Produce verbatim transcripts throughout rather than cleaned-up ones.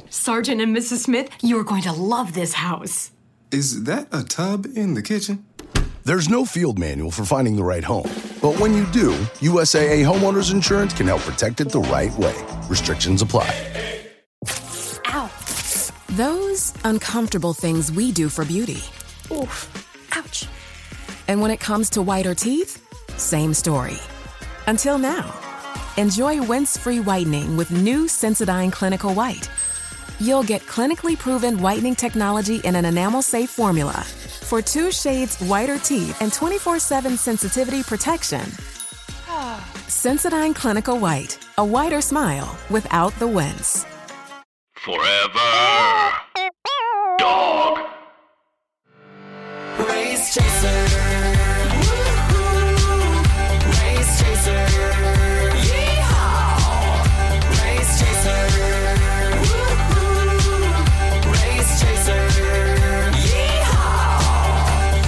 Sergeant and Missus Smith, you're going to love this house. Is that a tub in the kitchen? There's no field manual for finding the right home. But when you do, U S A A Homeowners Insurance can help protect it the right way. Restrictions apply. Ow. Those uncomfortable things we do for beauty. Oof. Ouch. And when it comes to whiter teeth, same story. Until now. Enjoy rinse-free whitening with new Sensodyne Clinical White. You'll get clinically proven whitening technology in an enamel-safe formula for two shades whiter teeth and twenty-four seven sensitivity protection. Sensodyne Clinical White, a whiter smile without the wince. Forever Dog. Race Chaser. Woo-hoo. Race Chaser. Yeehaw. Race Chaser. Woo-hoo. Race Chaser. Yeehaw.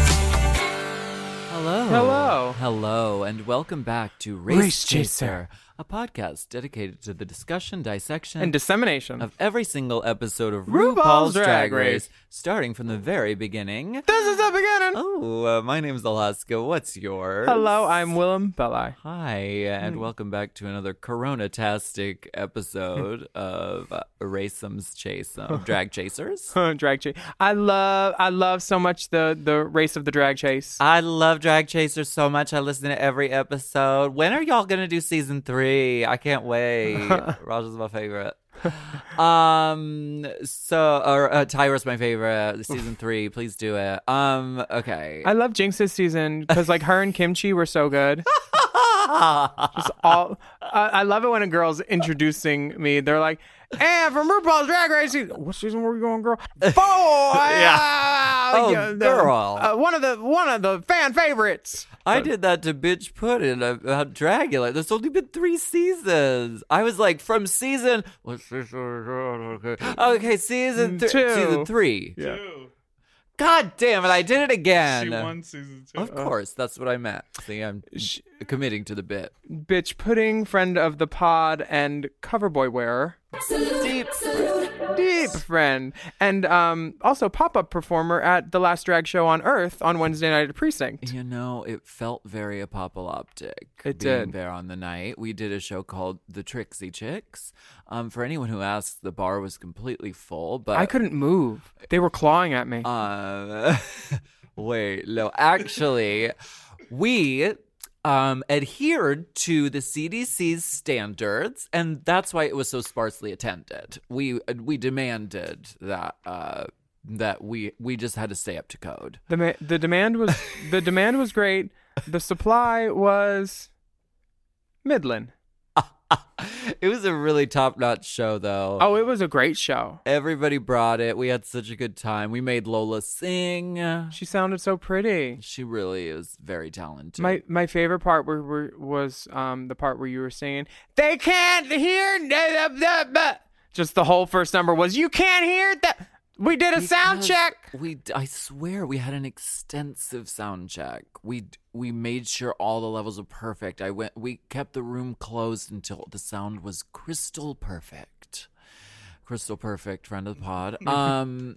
Hello. Hello. Hello, and welcome back to Race, Race Chaser, Chaser. a podcast dedicated to the discussion, dissection, And dissemination of every single episode of RuPaul's RuPaul's Drag Drag Race. Race, starting from the very beginning. This is the beginning. Oh, uh, my name's Alaska. What's yours? Hello, I'm Willem Belli. Hi, and welcome back to another Corona-tastic episode of uh, Race'ems Chase, um, Drag Chasers. Drag chase. I love, I love so much the the race of the drag chase. I love Drag Chasers so much. I listen to every episode. When are y'all gonna do season three? I can't wait. Raj is my favorite. Um. So, or uh, Tyra's my favorite. Season three, please do it. Um. Okay. I love Jinx's season because like her and Kimchi were so good. Just all. I, I love it when a girl's introducing me. They're like, "And from RuPaul's Drag Race, what season were you going, girl? Four. Yeah. Oh, the- girl. Uh, one of the one of the fan favorites." I did that to Bitch Puddin' about Dragula. There's only been three seasons. I was like, from season. What's this? Okay, season th- Two. Season three. Yeah. God damn it! I did it again. She won season two. Of course, that's what I meant. See, I'm Sh- committing to the bit. Bitch Pudding, friend of the pod, and coverboy wearer. Deep. Deep friend. And um, also pop-up performer at the last drag show on Earth on Wednesday night at Precinct. You know, it felt very apocalyptic. It being did. there on the night. We did a show called The Trixie Chicks. Um, for anyone who asks, the bar was completely full, but I couldn't move. They were clawing at me. Um, wait, no, actually, we um, adhered to the C D C's standards, and that's why it was so sparsely attended. We we demanded that uh, that we we just had to stay up to code. The ma- the demand was the demand was great. The supply was middling. It was a really top-notch show, though. Oh, it was a great show. Everybody brought it. We had such a good time. We made Lola sing. She sounded so pretty. She really is very talented. My my favorite part were, were, was um the part where you were singing, "They can't hear," da- da- da- da." Just the whole first number was, "You can't hear that." We did a sound Because check. We, I swear, we had an extensive sound check. We we made sure all the levels were perfect. I went. We kept the room closed until the sound was crystal perfect. Crystal perfect, friend of the pod. Um,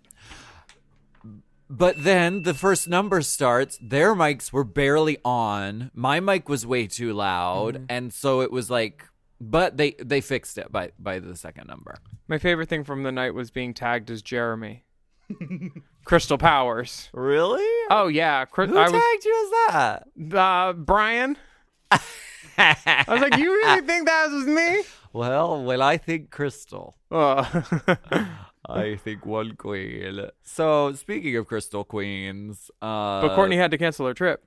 but then the first number starts. Their mics were barely on. My mic was way too loud, Mm-hmm. and so it was like. But they they fixed it by by the second number. My favorite thing from the night was being tagged as Jeremy. Crystal Powers. Really? Oh, yeah. Chris, Who I tagged you as that? was, uh, Brian. I was like, you really think that was me? Well, well, I think Crystal. Oh. I think one queen. So, speaking of Crystal Queens, uh, But Courtney had to cancel her trip.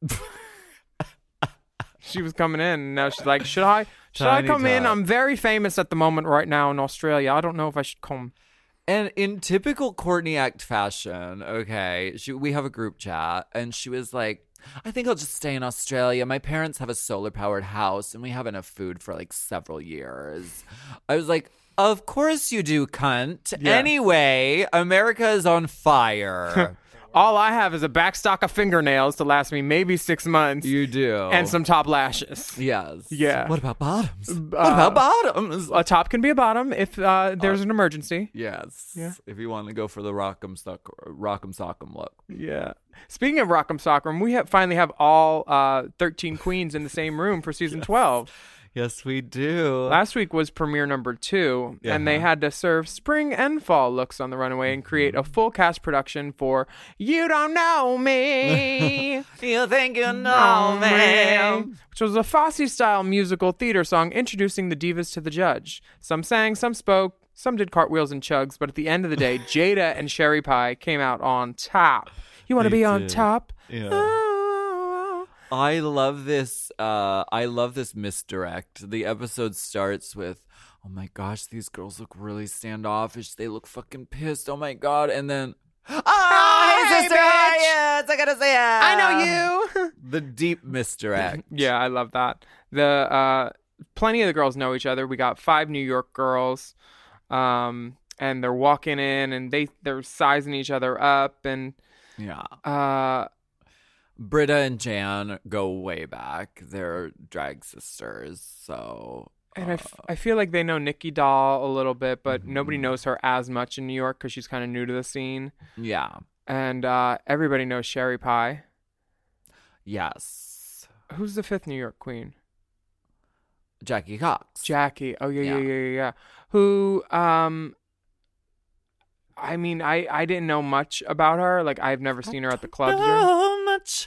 She was coming in, and now she's like, should I should Tiny I come in? tot. I'm very famous at the moment right now in Australia. I don't know if I should come. And in typical Courtney Act fashion, okay, she, we have a group chat, and she was like, I think I'll just stay in Australia. My parents have a solar-powered house, and we have enough food for, like, several years. I was like, of course you do, cunt. Yeah. Anyway, America is on fire. All I have is a back stock of fingernails to last me maybe six months. You do. And some top lashes. Yes. Yeah. What about bottoms? Uh, what about bottoms? A top can be a bottom if uh, there's an emergency. Yes. Yeah. If you want to go for the rock'em sock, rock'em sock'em look. Yeah. Speaking of Rock'em Sock'em, we have finally have all uh, thirteen queens in the same room for season Yes. twelve. Yes, we do. Last week was premiere number two, Yeah. and they had to serve spring and fall looks on the runway and create a full cast production for You Don't Know Me. You think you know me. Which was a Fosse-style musical theater song introducing the divas to the judge. Some sang, some spoke, some did cartwheels and chugs, but at the end of the day, Jada and Sherry Pie came out on top. You want to They be on did. top? Yeah. Oh. I love this. Uh, I love this misdirect. The episode starts with, "Oh my gosh, these girls look really standoffish. They look fucking pissed. Oh my god!" And then, "Oh, hey, sister, how are you? I gotta say it. I know you. The deep misdirect. Yeah, I love that. The uh, plenty of the girls know each other. We got five New York girls, um, and they're walking in, and they they're sizing each other up, and Yeah. uh, Britta and Jan go way back. They're drag sisters, so. and I, f- I feel like they know Nikki Doll a little bit, but nobody knows her as much in New York because she's kind of new to the scene. Yeah. And uh, everybody knows Sherry Pie. Yes. Who's the fifth New York queen? Jackie Cox. Jackie. Oh yeah, yeah, Yeah. yeah, yeah, yeah. Who? Um, I mean, I I didn't know much about her. Like I've never seen her at the clubs. Or, So much.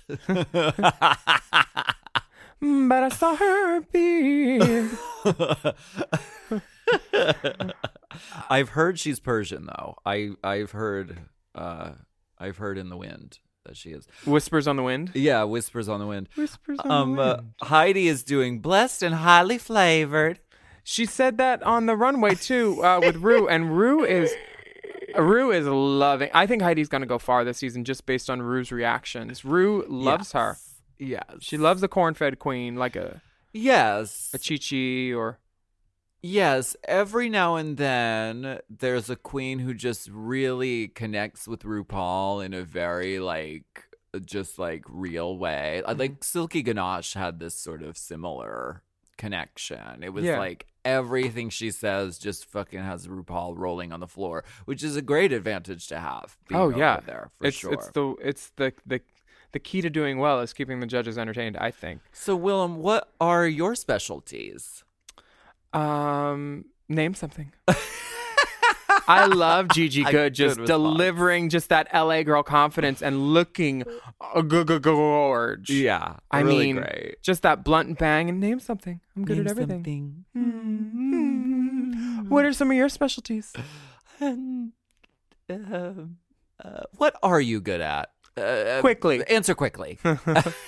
Mm, but I saw her be. I've heard she's Persian though. I I've heard uh I've heard in the wind that she is. Whispers on the wind. Yeah, whispers on the wind. Whispers on Um the uh, wind. Heidi is doing blessed and highly flavored. She said that on the runway too uh, with Rue, and Rue is Rue is loving. I think Heidi's gonna go far this season just based on Rue's reactions. Rue loves Yes. her. Yes. She loves the corn-fed queen, like a Yes. a Chi-Chi or. Yes, every now and then there's a queen who just really connects with RuPaul in a very like just like real way. Mm-hmm. Like Silky Ganache had this sort of similar connection. It was Yeah. like everything she says just fucking has RuPaul rolling on the floor, which is a great advantage to have. Being Oh over yeah, there for it's sure. it's the it's the the the key to doing well is keeping the judges entertained. I think. So Willem, what are your specialties? Um, name something. I love Gigi A Good just good response. delivering just that L A girl confidence and looking uh, g- g- gorge. Yeah, I really mean, great. just that blunt and bang and name something. I'm good Name at everything. something. What are some of your specialties? Um, um, uh, what are you good at? Uh, Quickly. Answer quickly. uh,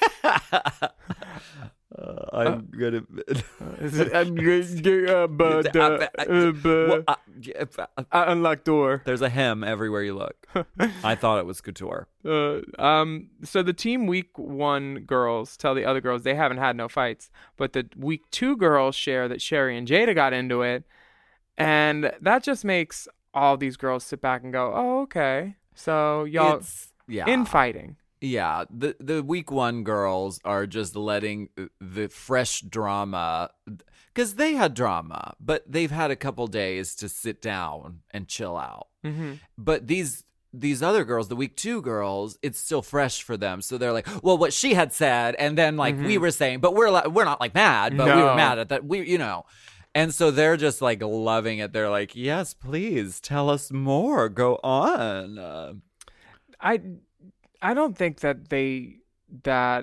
I'm good at. I'm good, uh, but, uh, uh, but Well, uh, uh, I unlock door. There's a hem everywhere you look. I thought it was couture. Uh, um, so the team week one girls tell the other girls they haven't had no fights, but the week two girls share that Sherry and Jada got into it, and that just makes all these girls sit back and go, "Oh, okay, so y'all It's, yeah. infighting." Yeah, the the week one girls are just letting the fresh drama, because they had drama, but they've had a couple days to sit down and chill out. Mm-hmm. But these these other girls, the week two girls, it's still fresh for them. So they're like, well, what she had said, and then like we were saying, but we're like, we're not like mad, but we No. were mad at that. We, you know. And so they're just like loving it. They're like, yes, please tell us more. Go on. Uh, I I don't think that they that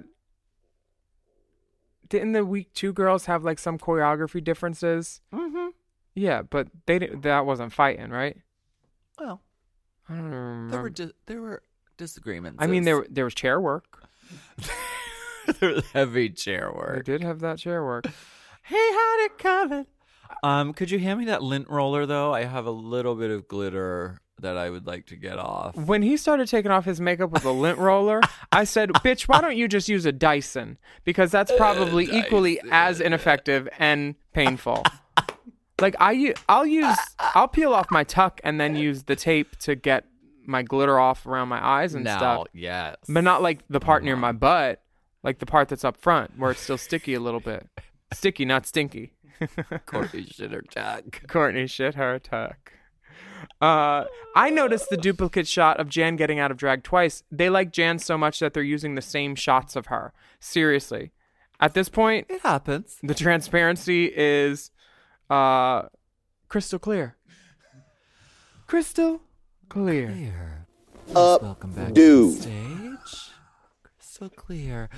didn't the week two girls have like some choreography differences. mm-hmm. Yeah, but they didn't, that wasn't fighting, right? Well, I don't remember. there were di- there were disagreements. I mean, there there was chair work. there was heavy chair They work. did have that chair work. He had it covered. Um, could you hand me that lint roller though? I have a little bit of glitter that I would like to get off. When he started taking off his makeup with a lint roller, I said, "Bitch, why don't you just use a Dyson? Because that's probably equally as ineffective and painful." Like I, u- I'll use, I'll peel off my tuck and then use the tape to get my glitter off around my eyes and now, stuff. yes. But not like the part near Uh-huh. my butt, like the part that's up front where it's still sticky a little bit. Sticky, not stinky. Courtney shit her tuck. Courtney shit her tuck. Uh, I noticed the duplicate shot of Jan getting out of drag twice. They like Jan so much that they're using the same shots of her. Seriously. At this point, It happens. the transparency is uh, crystal clear. Crystal clear. Clear. Up, Welcome back do. to the stage. Crystal clear.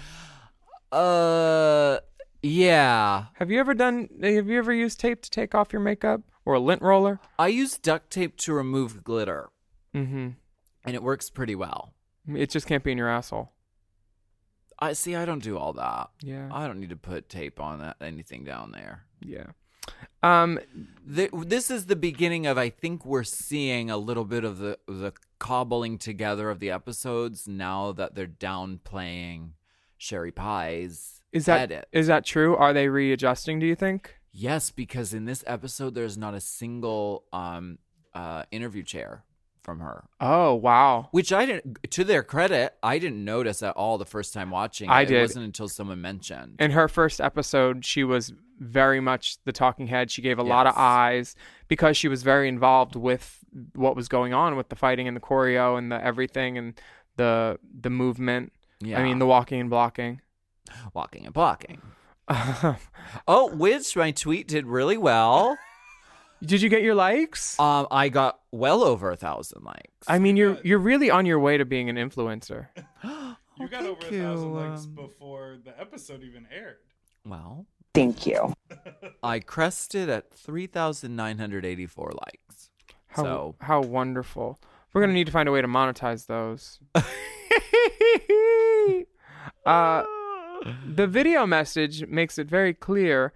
Uh, yeah. Have you ever done? Have you ever used tape to take off your makeup or a lint roller? I use duct tape to remove glitter, Mm-hmm. and it works pretty well. It just can't be in your asshole. I see. I don't do all that. Yeah. I don't need to put tape on that, anything down there. Yeah. Um. The, this is the beginning of. I think we're seeing a little bit of the the cobbling together of the episodes now that they're downplaying Sherry Pie's Is that edit. is that true? Are they readjusting? Do you think? Yes, because in this episode, there's not a single um uh interview chair from her. Oh wow. Which I didn't. To their credit, I didn't notice at all the first time watching. I it. did. It wasn't until someone mentioned. In her first episode, she was very much the talking head. She gave a lot of Yes. eyes because she was very involved with what was going on with the fighting and the choreo and the everything and the the movement. Yeah. I mean, the walking and blocking. Walking and blocking. Oh, which my tweet did really well. Did you get your likes? Um, I got well over a thousand likes. I mean, you're you're really on your way to being an influencer. You got over a you, thousand likes um, before the episode even aired. Well, Thank you. I crested at three thousand nine hundred eighty-four likes. How So how wonderful. We're gonna need to find a way to monetize those. uh, the video message makes it very clear.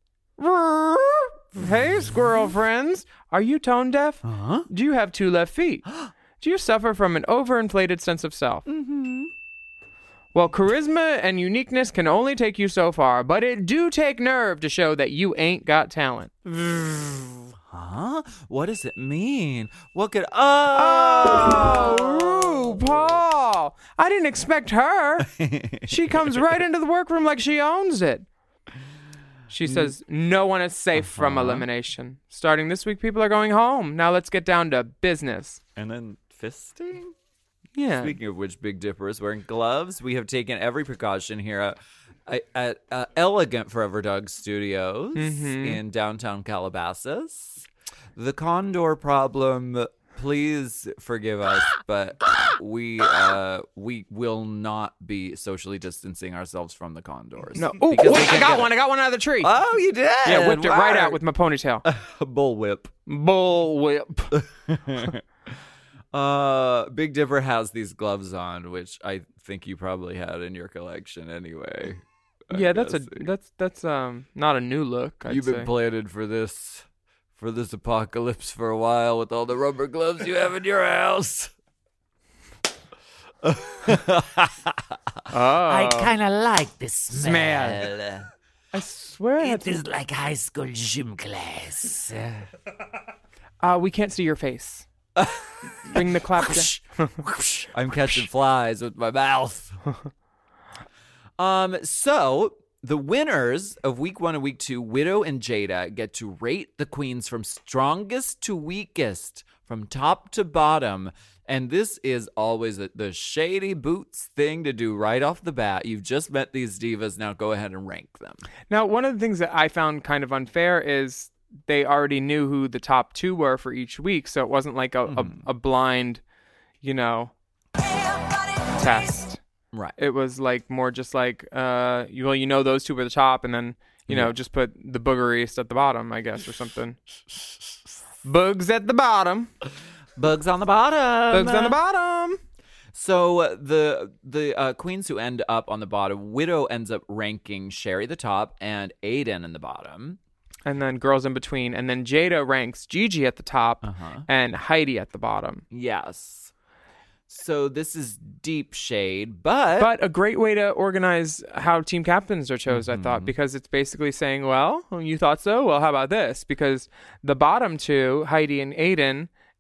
Hey, squirrel friends, are you tone deaf? Huh? Do you have two left feet? Do you suffer from an overinflated sense of self? Mm-hmm. Well, charisma and uniqueness can only take you so far, but it do take nerve to show that you ain't got talent. Huh? What does it mean? What could? Oh, Oh, RuPaul! I didn't expect her. She comes right into the workroom like she owns it. She says, no one is safe from Uh-huh. elimination. Starting this week, people are going home. Now let's get down to business. And then fisting? Yeah. Speaking of which, Big Dipper is wearing gloves. We have taken every precaution here at, at, at uh, Elegant Forever Dog Studios Mhm. in downtown Calabasas. The condor problem, please forgive us, but we uh, we will not be socially distancing ourselves from the condors. No. Oh, Because they I can't got get one. it. I got one out of the tree. Oh, you did? yeah, whipped it right Wow. out with my ponytail. Bullwhip. Bullwhip. Uh, Big Dipper has these gloves on, which I think you probably had in your collection anyway. I'm yeah, that's guessing. a that's that's um not a new look. I'd You've been say. planning for this, for this apocalypse for a while with all the rubber gloves you have in your house. Oh. I kind of like this smell. Smell. I swear I had It some- is like high school gym class. Uh, we can't see your face. Bring the clap down. I'm catching flies with my mouth. um, so the winners of week one and week two, Widow and Jada, get to rate the queens from strongest to weakest, from top to bottom. And this is always the, the shady boots thing to do right off the bat. You've just met these divas. Now go ahead and rank them. Now, one of the things that I found kind of unfair is they already knew who the top two were for each week, so it wasn't like a, Mhm. a, a blind, you know, test. Right. It was like more just like, uh, you, well, you know, those two were the top, and then, you know, Yeah. just put the boogeriest at the bottom, I guess, or something. Bugs at the bottom. Bugs on the bottom. Bugs on the bottom. So uh, the the uh, queens who end up on the bottom, Widow ends up ranking Sherry the top and Aiden in the bottom. And then girls in between. And then Jada ranks Gigi at the top Uh-huh. and Heidi at the bottom. Yes. So this is deep shade, but But a great way to organize how team captains are chose, I Mm-hmm. thought, because it's basically saying, well, you thought so? Well, how about this? Because the bottom two, Heidi and Aiden,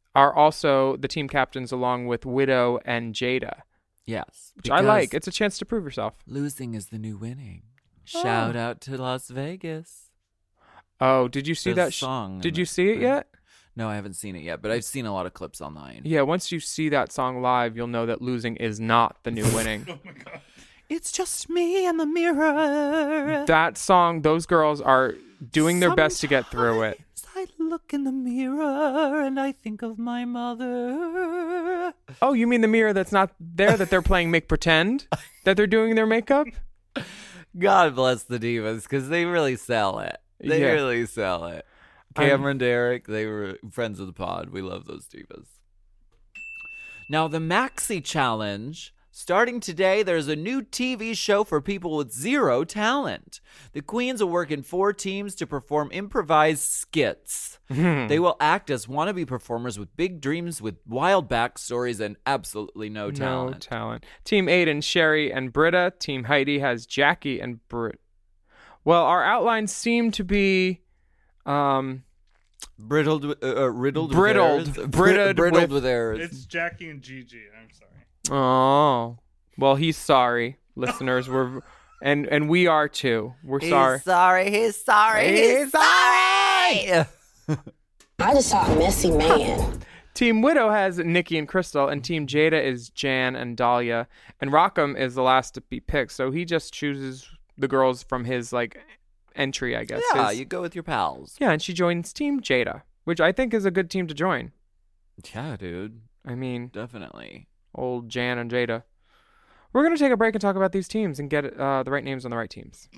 are also the team captains along with Widow and Jada. Yes. Which I like. It's a chance to prove yourself. Losing is the new winning. Shout Oh. out to Las Vegas. Oh, did you see There's that? a Sh- song did in you it, see it right? yet? No, I haven't seen it yet, but I've seen a lot of clips online. Yeah, once you see that song live, you'll know that losing is not the new winning. Oh my god. It's just me and the mirror. That song, those girls are doing their best to get through it. I look in the mirror and I think of my mother. Oh, you mean the mirror that's not there that they're playing make pretend? That they're doing their makeup? God bless the divas, because they really sell it. They Yeah. really sell it. Cameron, Derek, they were friends of the pod. We love those divas. Now, the Maxi Challenge. Starting today, there's a new T V show for people with zero talent. The queens will work in four teams to perform improvised skits. They will act as wannabe performers with big dreams, with wild backstories, and absolutely no talent. No talent. Team Aiden, Sherry, and Britta. Team Heidi has Jackie and Britt. Well, our outlines seem to be um, Brittled, with- uh, uh, riddled, Brittled. with errors. Brittled brittled with- with errors. It's Jackie and Gigi. I'm sorry. oh. Well, he's sorry, listeners. We're and and we are too. We're sorry. sorry. He's sorry. He's sorry. I just saw a messy man. Team Widow has Nikki and Crystal, and Team Jada is Jan and Dahlia, and Rockham is the last to be picked, so he just chooses the girls from his like entry, I guess. Yeah, His- you go with your pals. yeah, and she joins Team Jada, which I think is a good team to join. Yeah, dude. I mean, Definitely. old Jan and Jada. We're gonna take a break and talk about these teams and get uh, the right names on the right teams.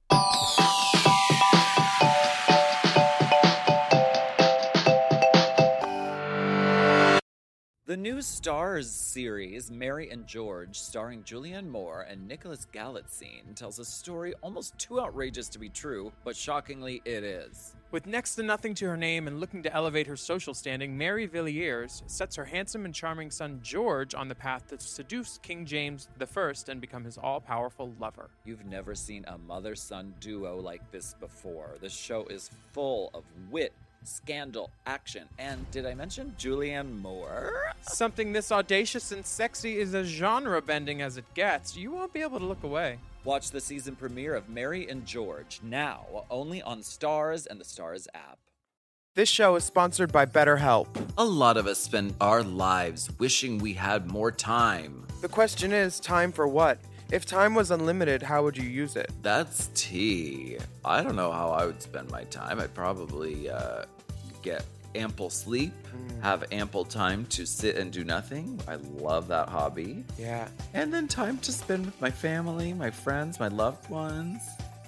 The new Stars series, Mary and George, starring Julianne Moore and Nicholas Galitzine, tells a story almost too outrageous to be true, but shockingly it is. With next to nothing to her name and looking to elevate her social standing, Mary Villiers sets her handsome and charming son George on the path to seduce King James the First and become his all-powerful lover. You've never seen a mother-son duo like this before. The show is full of wit, scandal, action, and did I mention Julianne Moore? Something this audacious and sexy is as genre-bending as it gets. You won't be able to look away. Watch the season premiere of Mary and George now, only on Stars and the Stars app. This show is sponsored by BetterHelp. A lot of us spend our lives wishing we had more time. The question is, time for what? If time was unlimited, how would you use it? That's tea. I don't know how I would spend my time. I'd probably uh, get ample sleep, Mm. have ample time to sit and do nothing. I love that hobby. Yeah. And then time to spend with my family, my friends, my loved ones.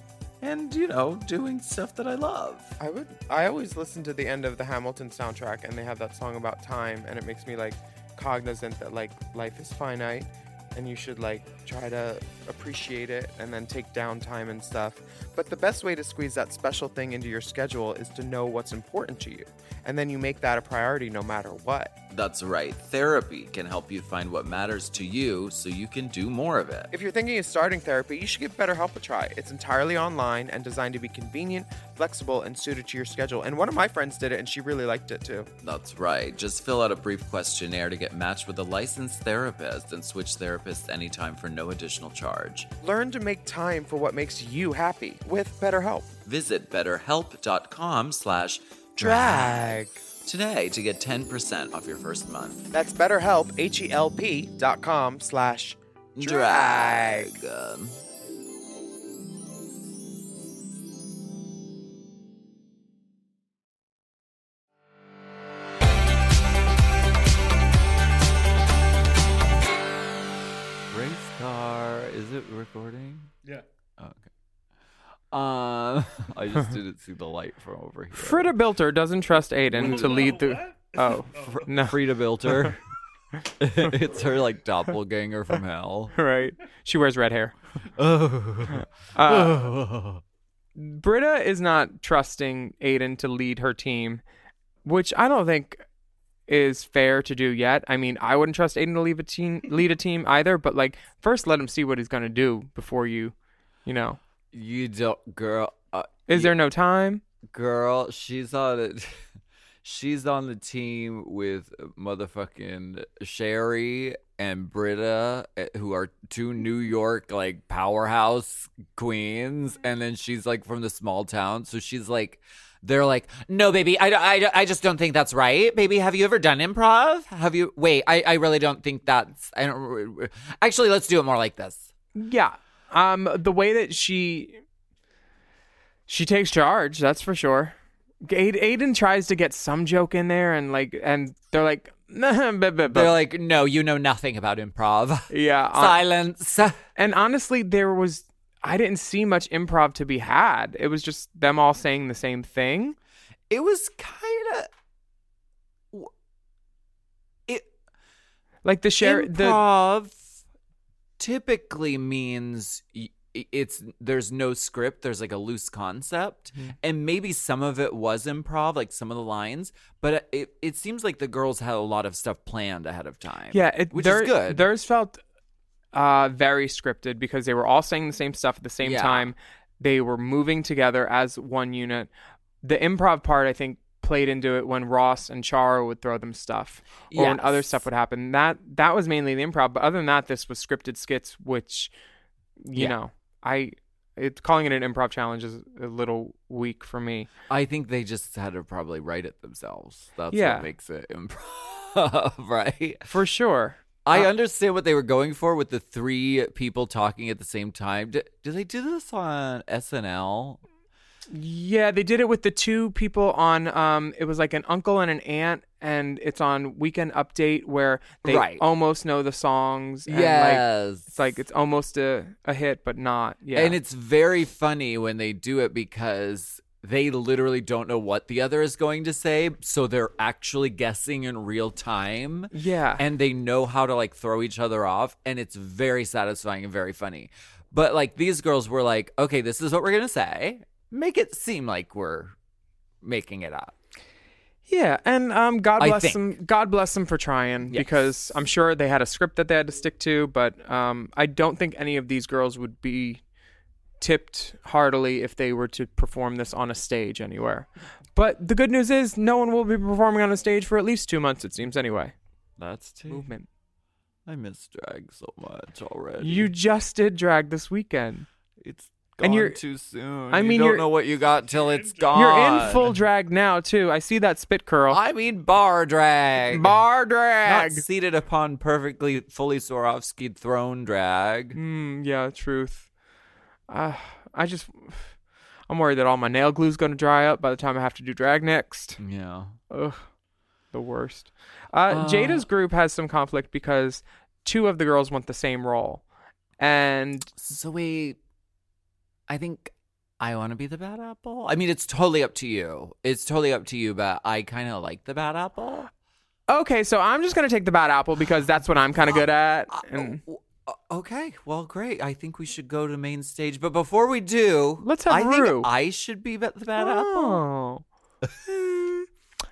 And, you know, doing stuff that I love. I would. I always listen to the end of the Hamilton soundtrack, and they have that song about time, and it makes me like cognizant that like life is finite, and you should like try to appreciate it and then take downtime and stuff. But the best way to squeeze that special thing into your schedule is to know what's important to you, and then you make that a priority no matter what. That's right. Therapy can help you find what matters to you so you can do more of it. If you're thinking of starting therapy, you should give BetterHelp a try. It's entirely online and designed to be convenient, flexible, and suited to your schedule. And one of my friends did it, and she really liked it too. That's right. Just fill out a brief questionnaire to get matched with a licensed therapist and switch therapists anytime for no additional charge. Learn to make time for what makes you happy with BetterHelp. Visit betterhelp.com slash Drag. today to get ten percent off your first month. That's BetterHelp, H-E-L-P dot com slash drag. Um, Race car. Is it recording? Yeah. Oh, okay. Uh, I just didn't see the light from over here. Frida Bilter doesn't trust Aiden to lead the... What? Oh, Fr- no. Frida Bilter. It's her like doppelganger from hell. Right. She wears red hair. Oh. Uh, Britta is not trusting Aiden to lead her team, which I don't think is fair to do yet. I mean, I wouldn't trust Aiden to lead a team, lead a team either, but like first let him see what he's going to do before you, you know. You don't, girl. Uh, Is y- there no time? Girl, she's on it. she's on the team with motherfucking Sherry and Britta, eh, who are two New York like powerhouse queens, and then she's like from the small town, so she's like, they're like, no, baby, I, I, I just don't think that's right. Baby, have you ever done improv? Have you? Wait, I, I really don't think that's. I don't. Actually, let's do it more like this. Yeah. Um, the way that she she takes charge, that's for sure. Aiden tries to get some joke in there, and like, and they're like, nah, but, but, they're like, no, you know nothing about improv. Yeah, silence. Uh, and honestly, there was, I didn't see much improv to be had. It was just them all saying the same thing. It was kind of, it like the share improv the, typically means. It's there's no script, there's like a loose concept, mm-hmm. and maybe some of it was improv, like some of the lines, but it, it seems like the girls had a lot of stuff planned ahead of time. Yeah, it, which there, is good. Theirs felt uh, very scripted because they were all saying the same stuff at the same yeah. time. They were moving together as one unit. The improv part, I think, played into it when Ross and Chara would throw them stuff, or yes. when other stuff would happen. That that was mainly the improv, but other than that, this was scripted skits, which, you yeah. know. I it calling it an improv challenge is a little weak for me. I think they just had to probably write it themselves. That's yeah. what makes it improv, right? For sure. I uh, understand what they were going for with the three people talking at the same time. Did, did they do this on S N L? Yeah, they did it with the two people on, um, it was like an uncle and an aunt, and it's on Weekend Update where they right. almost know the songs. And yes. Like, it's like it's almost a, a hit, but not. Yeah. And it's very funny when they do it because they literally don't know what the other is going to say, so they're actually guessing in real time. Yeah. And they know how to like throw each other off, and it's very satisfying and very funny. But like these girls were like, okay, this is what we're going to say. Make it seem like we're making it up. Yeah, and um, God I bless think. them. God bless them for trying, Yes. because I'm sure they had a script that they had to stick to. But um, I don't think any of these girls would be tipped heartily if they were to perform this on a stage anywhere. But the good news is, no one will be performing on a stage for at least two months. It seems anyway. That's too. Movement. I miss drag so much already. You just did drag this weekend. It's. Gone And you're too soon. I mean, you don't you're, know what you got till it's gone. You're in full drag now too. I see that spit curl. I mean bar drag. Bar drag. Not seated upon perfectly fully Swarovski throne drag. Mm, yeah, truth. Uh, I just, I'm worried that all my nail glue's going to dry up by the time I have to do drag next. Yeah. Ugh, the worst. Uh, uh, Jada's group has some conflict because two of the girls want the same role, and so we. I think I want to be the bad apple. I mean, it's totally up to you. It's totally up to you, but I kind of like the bad apple. Okay, so I'm just going to take the bad apple because that's what I'm kind of good at. And... Uh, okay, well, great. I think we should go to main stage. But before we do, let's have I Rue. think I should be the bad oh. apple. mm,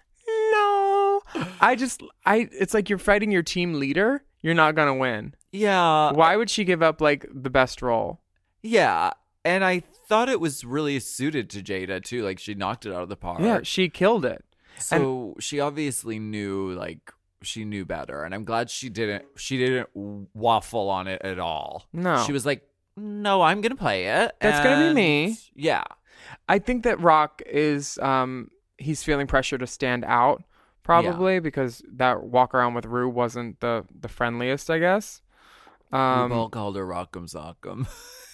no. I just, I. It's like you're fighting your team leader. You're not going to win. Yeah. Why would she give up, like, the best role? Yeah. And I thought it was really suited to Jada, too. Like, she knocked it out of the park. Yeah, she killed it. So and- she obviously knew, like, she knew better. And I'm glad she didn't, she didn't waffle on it at all. No. She was like, no, I'm going to play it. That's going to be me. Yeah. I think that Rock is, um, he's feeling pressure to stand out, probably, yeah. because that walk around with Rue wasn't the, the friendliest, I guess. Um, We've all called her Rock'em Sock'em.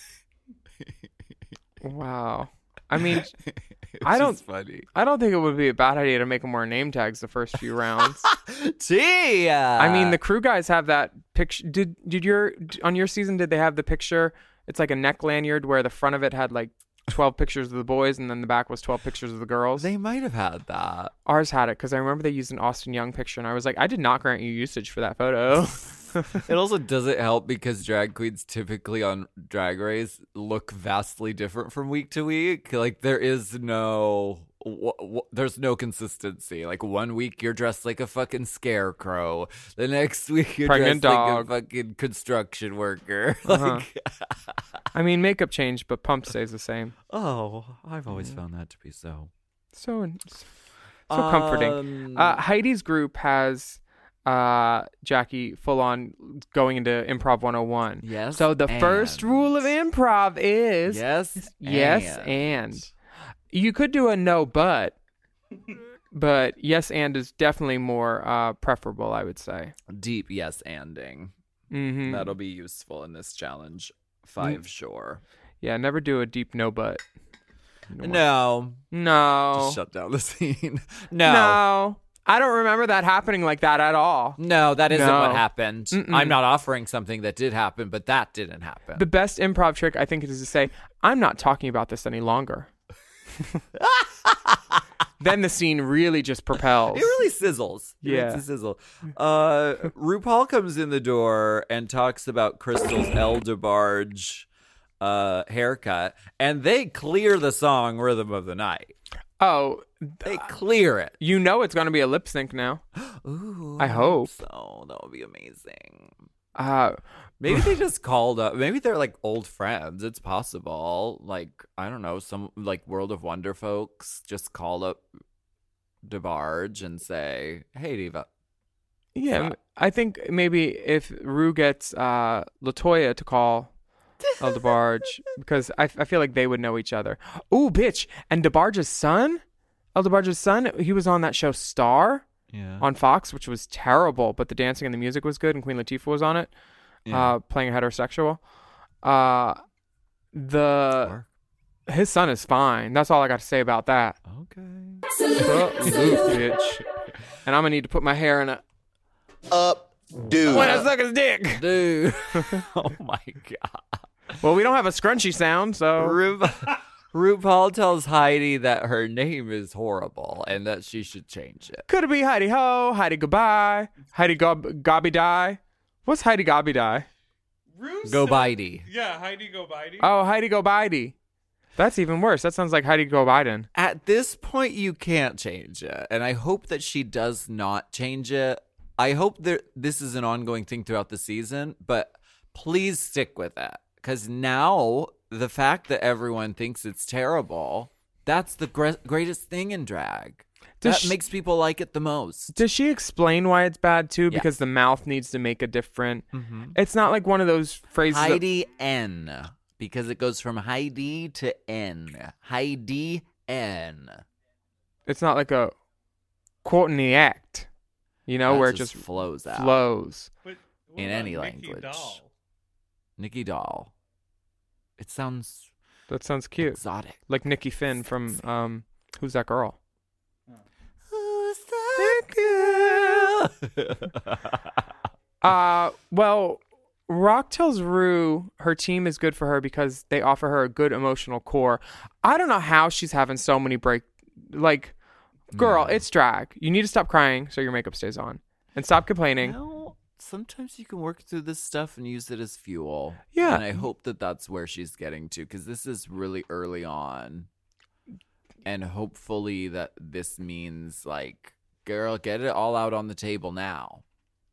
Wow. I mean, I don't. Funny. I don't think it would be a bad idea to make them wear name tags the first few rounds. Tia. I mean, the crew guys have that picture. Did did your on your season? Did they have the picture? It's like a neck lanyard where the front of it had like twelve pictures of the boys, and then the back was twelve pictures of the girls. They might have had that. Ours had it because I remember they used an Austin Young picture, and I was like, I did not grant you usage for that photo. It also doesn't help because drag queens typically on Drag Race look vastly different from week to week. Like there is no, w- w- there's no consistency. Like one week you're dressed like a fucking scarecrow, the next week you're Pregnant dressed dog. like a fucking construction worker. Uh-huh. Like, I mean, makeup changed, but pump stays the same. Oh, I've always yeah. found that to be so. So. So comforting. Um, Uh, Heidi's group has uh, Jackie full on going into Improv one oh one. Yes. So the first and. rule of improv is Yes. yes and. and. You could do a no but, but yes and is definitely more uh, preferable, I would say. Deep yes anding. Mm-hmm. That'll be useful in this challenge. Five sure. Yeah, never do a deep no but. No. No. Just shut down the scene. No. No. I don't remember that happening like that at all. No, that isn't No. what happened. Mm-mm. I'm not offering something that did happen, but that didn't happen. The best improv trick, I think, is to say, I'm not talking about this any longer. Then the scene really just propels. It really sizzles. It Yeah. makes it sizzle. Uh, RuPaul comes in the door and talks about Crystal's El DeBarge uh, haircut, and they clear the song Rhythm of the Night. Oh, They clear it. you know it's going to be a lip sync now. Ooh, I hope. so. That would be amazing. Uh, Maybe they just called up. Maybe they're like old friends. It's possible. Like, I don't know, some like World of Wonder folks just call up DeBarge and say, "Hey, Diva." yeah, m- I think maybe if Rue gets uh, LaToya to call El DeBarge, because I, I feel like they would know each other. Ooh, bitch. And DeBarge's son? El DeBarge's son? He was on that show Star Yeah. on Fox, which was terrible, but the dancing and the music was good, and Queen Latifah was on it. Yeah. Uh, playing a heterosexual. Uh, the his son is fine. That's all I got to say about that. Okay. Oh, ooh, bitch. And I'm gonna need to put my hair in a Up, dude. when I suck his dick. Dude. Oh my god. Well, we don't have a scrunchy sound, so Ru- RuPaul tells Heidi that her name is horrible and that she should change it. could it be Heidi Ho, Heidi Goodbye, Heidi Gob Gobby Die? What's Heidi Gobby Die? Rue Go said- Bidey. Yeah, Heidi Go Bidey. Oh, Heidi Go Bidey. That's even worse. That sounds like Heidi Go Biden. At this point, you can't change it. And I hope that she does not change it. I hope that this is an ongoing thing throughout the season, but please stick with it. Because now, the fact that everyone thinks it's terrible, that's the gre- greatest thing in drag. Does that she- makes people like it the most. Does she explain why it's bad too? Yeah. Because the mouth needs to make a different. It's not like one of those phrases. that- Heidi N. Because it goes from Heidi to N. Heidi N. it's not like a quote in the act, you know, That where it just just flows out. flows. But what In about any Nikki language. Doll? Nikki Doll. It sounds That sounds cute. exotic. Like Nikki Finn from um, Who's That Girl? Who's that girl? Uh, well, Rock tells Rue her team is good for her because they offer her a good emotional core. I don't know how she's having so many break. Like, girl, it's drag. You need to stop crying so your makeup stays on and stop complaining. Well, sometimes you can work through this stuff and use it as fuel. Yeah. And I hope that that's where she's getting to because this is really early on. And hopefully that this means, like, girl, get it all out on the table now.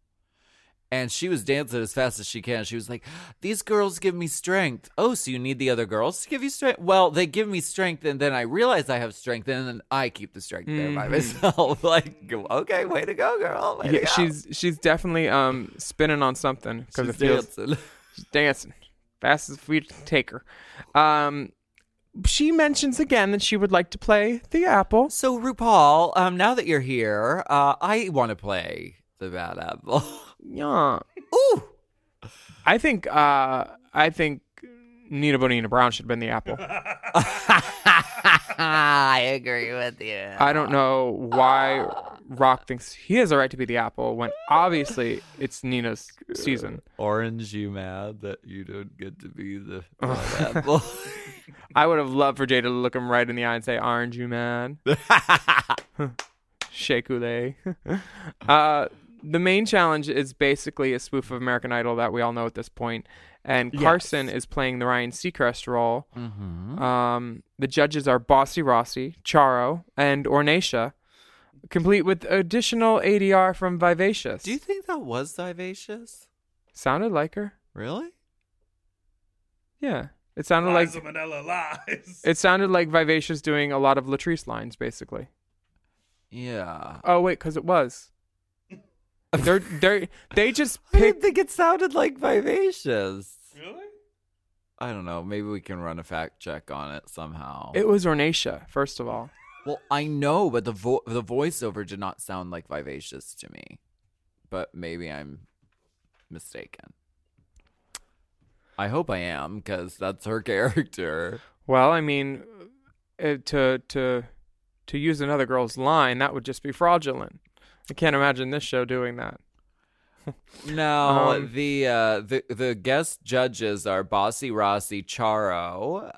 And she was dancing as fast as she can. She was like, these girls give me strength. Oh, so you need the other girls to give you strength? Well, they give me strength, and then I realize I have strength, and then I keep the strength there by myself. Like, okay, way to go, girl. Way to Yeah, go. she's she's definitely um spinning on something because it She's feels dancing. she's dancing fast as we take her. Um, she mentions again that she would like to play the apple. So, RuPaul, um, now that you're here, uh, I want to play the bad apple. Yeah. Ooh. I think uh I think Nina Bonina Brown should have been the apple. I agree with you. I don't know why Rock thinks he has a right to be the apple when obviously it's Nina's season. Orange, you mad that you don't get to be the bad apple? I would have loved for Jada to look him right in the eye and say, "Aren't you mad?" Shake-ule. uh, the main challenge is basically a spoof of American Idol that we all know at this point. And Carson is playing the Ryan Seacrest role. Mm-hmm. Um, the judges are Bossy Rossi, Charo, and Ornacia, complete with additional A D R from Vivacious. Do you think that was Vivacious? Sounded like her. Really? Yeah. It sounded Liza like Minnelli lies. it sounded like Vivacious doing a lot of Latrice lines, basically. Yeah. Oh wait, because it was. They're they they just I didn't picked. think it sounded like Vivacious. Really? I don't know. Maybe we can run a fact check on it somehow. It was Ornacia, first of all. Well, I know, but the vo- the voiceover did not sound like Vivacious to me. But maybe I'm mistaken. I hope I am, because that's her character. Well, I mean, uh, to to to use another girl's line, that would just be fraudulent. I can't imagine this show doing that. No, Um, the uh, the the guest judges are Bossy Rossi, Charo.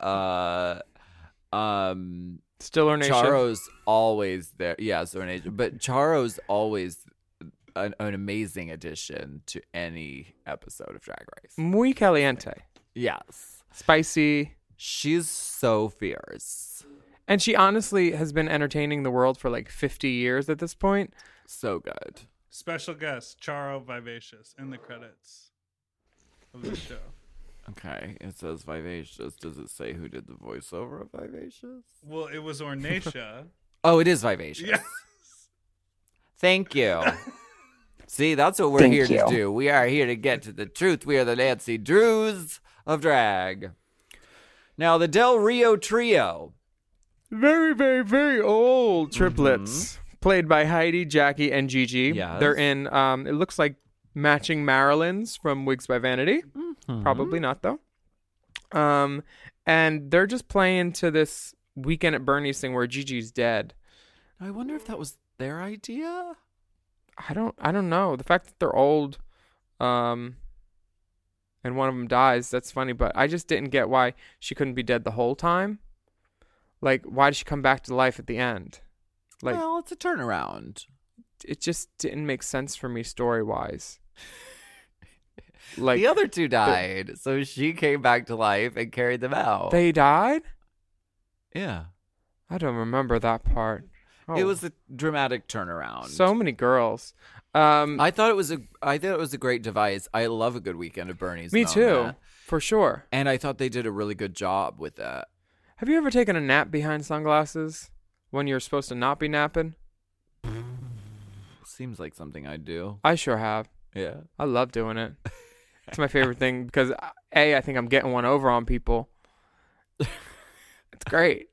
Uh, um, Still Ornacia. Charo's always there. Yeah, so Ornacia, but Charo's always an, an amazing addition to any episode of Drag Race. Muy caliente. Yes, Spicy. she's so fierce, And she honestly has been entertaining the world for like fifty years at this point. so good. Special guest Charo Vivacious in the credits of the show. Okay, it says Vivacious. Does it say who did the voiceover of Vivacious? Well, it was Ornacia. Oh, it is Vivacious. Yes. Thank you. See, that's what we're Thank here you. to do. We are here to get to the truth. We are the Nancy Drews of drag. Now, the Del Rio Trio. Very, very, very old triplets. Played by Heidi, Jackie, and Gigi. Yes. They're in, um, it looks like matching Marilyns from Wigs by Vanity. Probably not, though. Um, and they're just playing to this Weekend at Bernie's thing where Gigi's dead. I wonder if that was their idea. I don't, I don't know. The fact that they're old, um, and one of them dies, that's funny. But I just didn't get why she couldn't be dead the whole time. Like, why did she come back to life at the end? Like, Well, it's a turnaround. it just didn't make sense for me story wise. Like the other two died, so she came back to life and carried them out. they died? yeah. I don't remember that part. It Oh, was a dramatic turnaround. so many girls. Um, I thought it was a I thought it was a great device. I love a good Weekend at Bernie's. me too, moment. for sure. And I thought they did a really good job with that. Have you ever taken a nap behind sunglasses when you're supposed to not be napping? Seems like something I'd do. I sure have. Yeah. I love doing it. It's my favorite thing because A, I think I'm getting one over on people. It's great.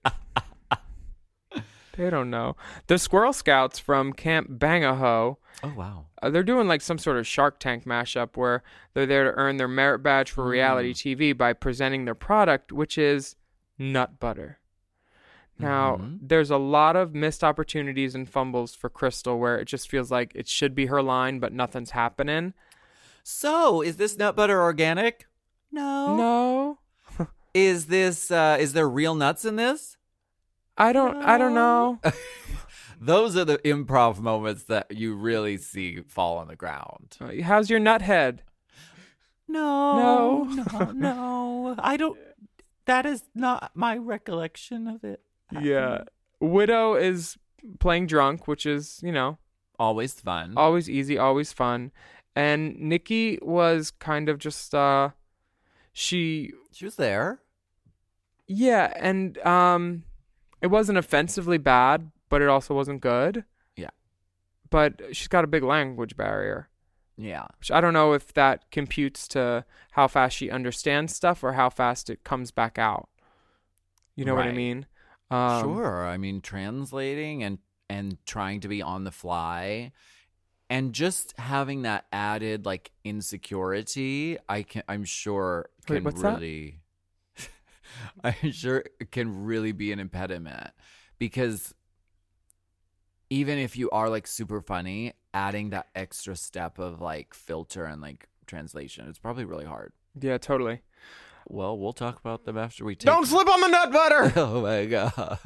They don't know. The Squirrel Scouts from Camp Bangaho, Oh wow. uh, they're doing like some sort of Shark Tank mashup where they're there to earn their merit badge for reality T V by presenting their product, which is nut butter. Now, Mhm. there's a lot of missed opportunities and fumbles for Crystal where it just feels like it should be her line, but nothing's happening. So, is this nut butter organic? No. No, Is this uh is there real nuts in this? I don't. I don't know. Those are the improv moments that you really see fall on the ground. Uh, How's your nut head? No. No. No, no. I don't that is not my recollection of it. Yeah. Widow is playing drunk, which is, you know, Always fun. always easy, always fun. And Nikki was kind of just uh she She was there. yeah, and um it wasn't offensively bad, but it also wasn't good. Yeah. But she's got a big language barrier, Yeah. which I don't know if that computes to how fast she understands stuff or how fast it comes back out. You know what I Right. mean? Um, Sure. I mean, translating and and trying to be on the fly and just having that added like insecurity, I can I'm sure Wait, can what's that? really I'm sure it can really be an impediment because even if you are like super funny, adding that extra step of like filter and like translation, it's probably really hard. Yeah, totally. Well, we'll talk about them after we take Don't slip on the nut butter. Oh my god.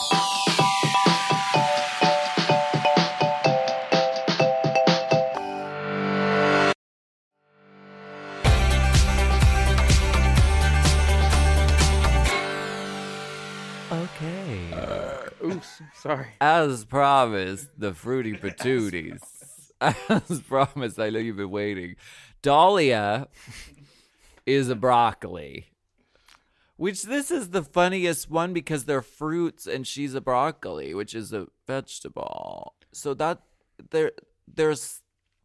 Okay. Oops, sorry. As promised, the fruity patooties. As promised, I know you've been waiting. Dahlia is a broccoli, Which this is the funniest one because they're fruits and she's a broccoli, which is a vegetable. So that there there's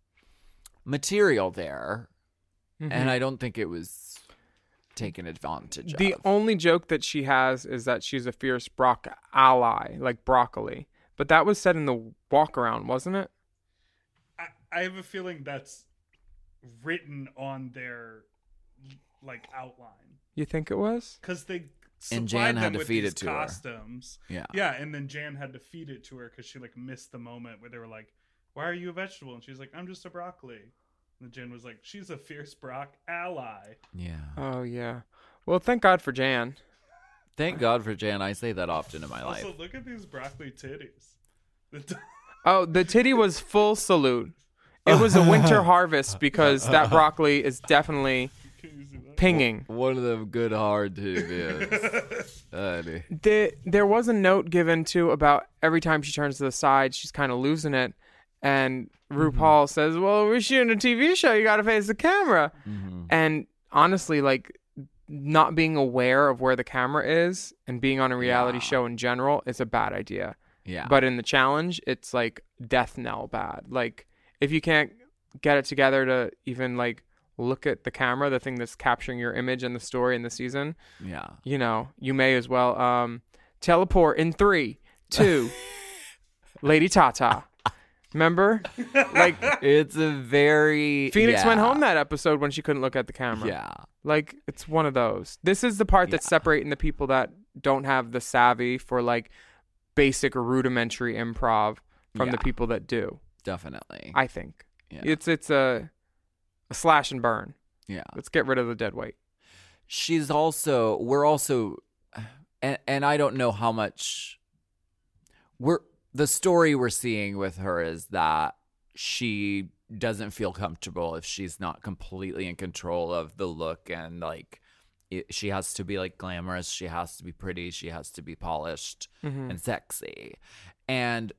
material there, Mhm. and I don't think it was taken advantage The of. only joke that she has is that she's a fierce Brock ally, like broccoli. But that was said in the walk around, wasn't it? I, I have a feeling that's written on their like outline. You think it was? Because they And supplied Jan had them to with feed these it to her. costumes. Yeah. Yeah, and then Jan had to feed it to her because she like missed the moment where they were like, "Why are you a vegetable?" And she's like, "I'm just a broccoli." And Jan was like, "She's a fierce Brock ally." Yeah. Oh, yeah. Well, thank God for Jan. Thank God for Jan. I say that often in my life. Also, look at these broccoli titties. The t- Oh, the titty was full salute. It was a winter harvest because that broccoli is definitely pinging. One of them good hard titties. Honey. The, there was a note given too about every time she turns to the side, she's kind of losing it. And RuPaul mm-hmm. says, well, we're shooting a T V show. You got to face the camera. Mm-hmm. And honestly, like not being aware of where the camera is and being on a reality yeah. show in general is a bad idea. Yeah. But in the challenge, it's like death knell bad. Like if you can't get it together to even like look at the camera, the thing that's capturing your image and the story in the season, yeah, you know, you may as well um, teleport in three, two, Lady Tata. Remember? Like it's a very Phoenix yeah. went home that episode when she couldn't look at the camera. Yeah. Like it's one of those. This is the part yeah. that's separating the people that don't have the savvy for like basic or rudimentary improv from yeah. the people that do. Definitely. I think. Yeah. It's it's a, a slash and burn. Yeah. Let's get rid of the dead weight. She's also we're also and and I don't know how much we're the story we're seeing with her is that she doesn't feel comfortable if she's not completely in control of the look and like it, she has to be like glamorous, she has to be pretty, she has to be polished mm-hmm. and sexy. And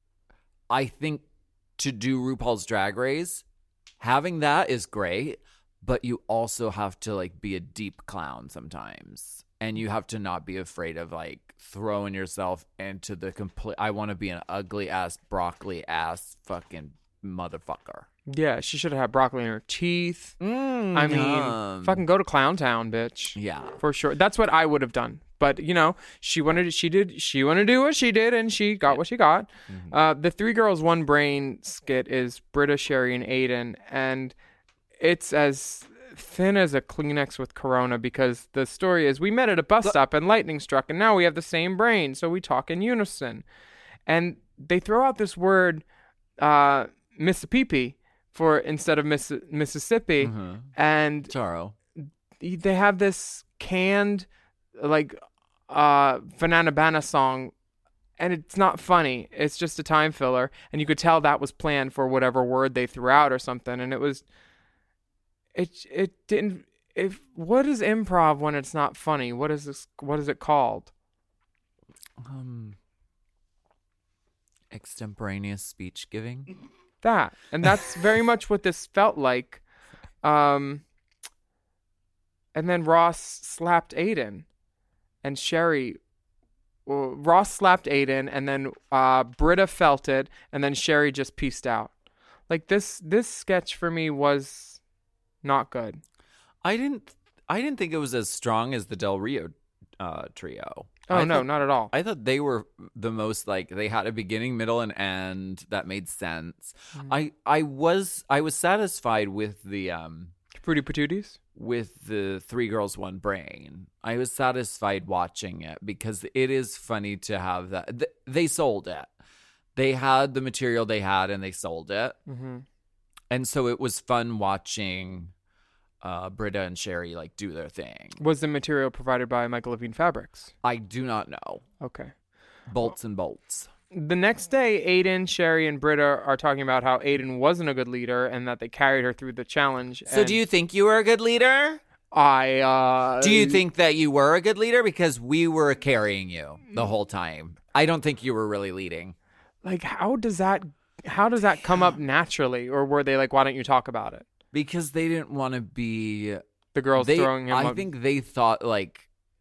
I think to do RuPaul's Drag Race, having that is great, but you also have to like be a deep clown sometimes. And you have to not be afraid of like throwing yourself into the complete. I want to be an ugly ass, broccoli ass fucking motherfucker. Yeah, she should have had broccoli in her teeth. Mm, I mean, um, fucking go to Clown Town, bitch. Yeah, for sure. That's what I would have done. But you know, she wanted, she did, she wanted to do what she did, and she got yeah. what she got. Mm-hmm. Uh, the Three Girls One Brain skit is Britta, Sherry, and Aiden, and it's as thin as a Kleenex with Corona because the story is we met at a bus stop and lightning struck and now we have the same brain, so we talk in unison. And they throw out this word uh Mississippi for instead of Miss- Mississippi mm-hmm. and Taro. They have this canned like uh Banana song and it's not funny. It's just a time filler and you could tell that was planned for whatever word they threw out or something, and it was It it didn't. If what is improv when it's not funny? What is this? What is it called? Um, extemporaneous speech giving. That and that's very much what this felt like. Um, and then Ross slapped Aiden, and Sherry. Well, Ross slapped Aiden, and then uh, Britta felt it, and then Sherry just pieced out. Like this, this sketch for me was. Not good. I didn't. I didn't think it was as strong as the Del Rio uh, trio. Oh I no, thought, not at all. I thought they were the most like they had a beginning, middle, and end that made sense. Mm. I I was I was satisfied with the um Fruity Patooties with the Three Girls One Brain. I was satisfied watching it because it is funny to have that. Th- they sold it. They had the material they had and they sold it. Mm-hmm. And so it was fun watching uh, Britta and Sherry like do their thing. Was the material provided by Michael Levine Fabrics? I do not know. Okay. Bolts and bolts. The next day, Aiden, Sherry, and Britta are talking about how Aiden wasn't a good leader and that they carried her through the challenge. So do you think you were a good leader? I, uh... Do you think that you were a good leader? Because we were carrying you the whole time. I don't think you were really leading. Like, how does that... How does that come up naturally? Or were they like, why don't you talk about it? Because they didn't want to be... The girls they, throwing him I up. think they thought like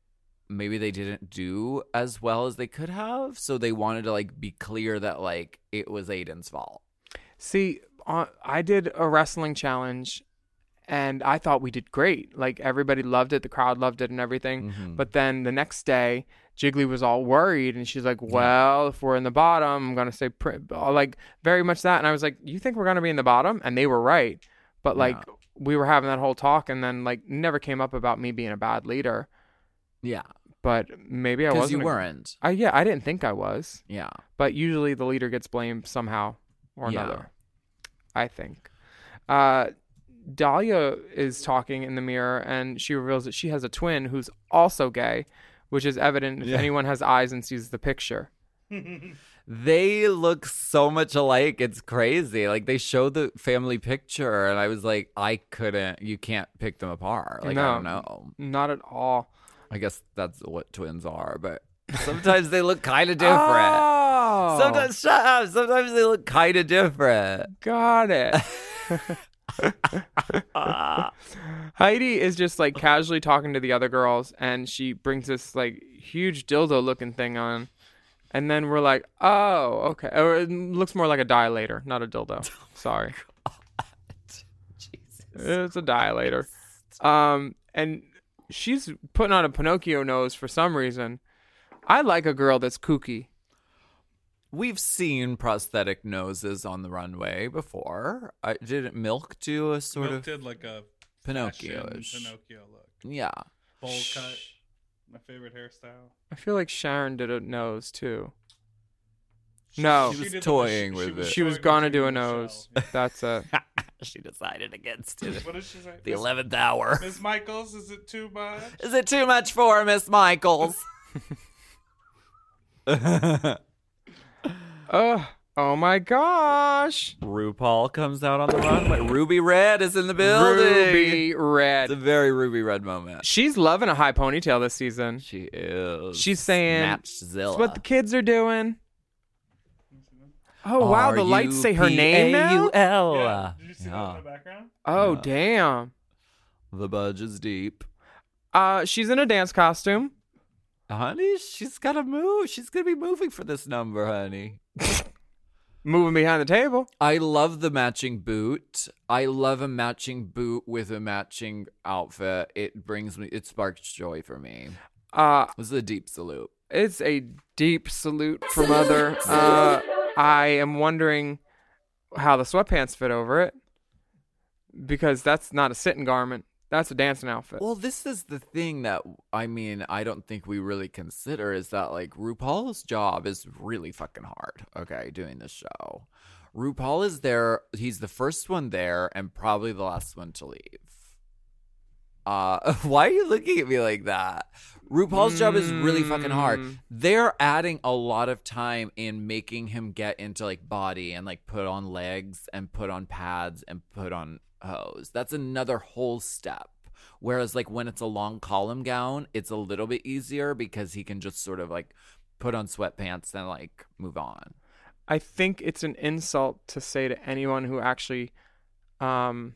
maybe they didn't do as well as they could have. So they wanted to like be clear that like it was Aiden's fault. See, uh, I did a wrestling challenge and I thought we did great. Like everybody loved it. The crowd loved it and everything. Mm-hmm. But then the next day, Jiggly was all worried and she's like, well, yeah. if we're in the bottom, I'm going to say pr- like very much that. And I was like, you think we're going to be in the bottom? And they were right. But like yeah. we were having that whole talk and then like never came up about me being a bad leader. Yeah. But maybe I wasn't. Because you weren't. I, yeah, I didn't think I was. Yeah. But usually the leader gets blamed somehow or another. Yeah. I think. Uh, Dahlia is talking in the mirror and she reveals that she has a twin who's also gay, which is evident if yeah. anyone has eyes and sees the picture. They look so much alike. It's crazy. Like they showed the family picture and I was like, I couldn't, you can't pick them apart. Like, no, I don't know. Not at all. I guess that's what twins are, but sometimes they look kind of different. Oh. Sometimes, shut up. Sometimes they look kind of different. Got it. Heidi is just like casually talking to the other girls and she brings this like huge dildo looking thing on and then we're like, oh, okay. Or it looks more like a dilator, not a dildo. Sorry. Oh, Jesus. It's a dilator. Um, and she's putting on a Pinocchio nose for some reason. I like a girl that's kooky. We've seen prosthetic noses on the runway before. I, didn't Milk do a sort Milk of did like a Pinocchio-ish. Pinocchio look. Yeah. Bowl cut. My favorite hairstyle. I feel like Sharon did a nose too. No. She was She toying the, with she it. was She was toying gonna with do a Michelle. nose. That's it. She decided against it. What did she say? The eleventh hour. Miss Michaels, is it too much? Is it too much for Miss Michaels? Oh, oh my gosh. RuPaul comes out on the runway. Ruby Red is in the building. Ruby Red. It's a very Ruby Red moment. She's loving a high ponytail this season. She is. She's saying, Matchzilla. it's what the kids are doing. Oh, wow. The lights say her name now? Yeah. Did you see Yeah. that in the background? Oh, Yeah. damn. The budge is deep. Uh, she's in a dance costume. Honey, she's got to move. She's going to be moving for this number, honey. Moving behind the table. I love the matching boot. I love a matching boot with a matching outfit. It brings me, it sparks joy for me. Uh, This is a deep salute. It's a deep salute for Mother. Uh, I am wondering how the sweatpants fit over it. Because that's not a sitting garment. That's a dancing outfit. Well, this is the thing that, I mean, I don't think we really consider is that, like, RuPaul's job is really fucking hard, okay, doing this show. RuPaul is there. He's the first one there and probably the last one to leave. Uh, why are you looking at me like that? RuPaul's job is really fucking hard. They're adding a lot of time in making him get into, like, body and, like, put on legs and put on pads and put on hose. That's another whole step. Whereas, like, when it's a long column gown, it's a little bit easier because he can just sort of, like, put on sweatpants and, like, move on. I think it's an insult to say to anyone who actually um,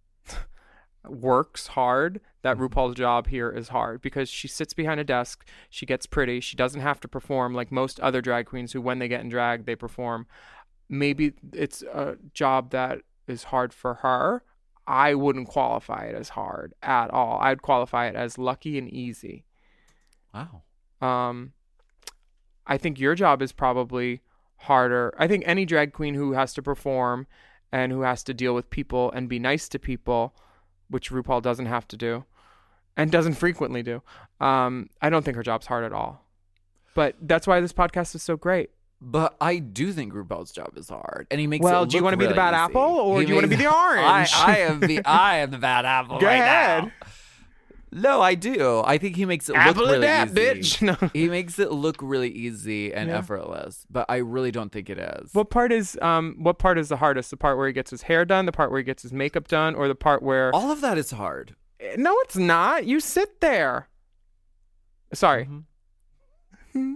works hard that RuPaul's job here is hard because she sits behind a desk, she gets pretty, she doesn't have to perform like most other drag queens who, when they get in drag, they perform. Maybe it's a job that is hard for her. I wouldn't qualify it as hard at all. I'd qualify it as lucky and easy. Wow. Um, I think your job is probably harder. I think any drag queen who has to perform and who has to deal with people and be nice to people, which RuPaul doesn't have to do and doesn't frequently do, um, I don't think her job's hard at all. But that's why this podcast is so great. But I do think RuPaul's job is hard, and he makes. Well, it do you look want to be the really bad easy. apple, or He do you want to be makes- the orange? I, I am the I am the bad apple. Go right ahead. Now. No, I do. I think he makes it Apple look of really that, easy. bitch. No. He makes it look really easy and Yeah. effortless, but I really don't think it is. What part is um what part is the hardest? The part where he gets his hair done, the part where he gets his makeup done, or the part where All of that is hard. No, it's not. You sit there. Sorry. Mm-hmm.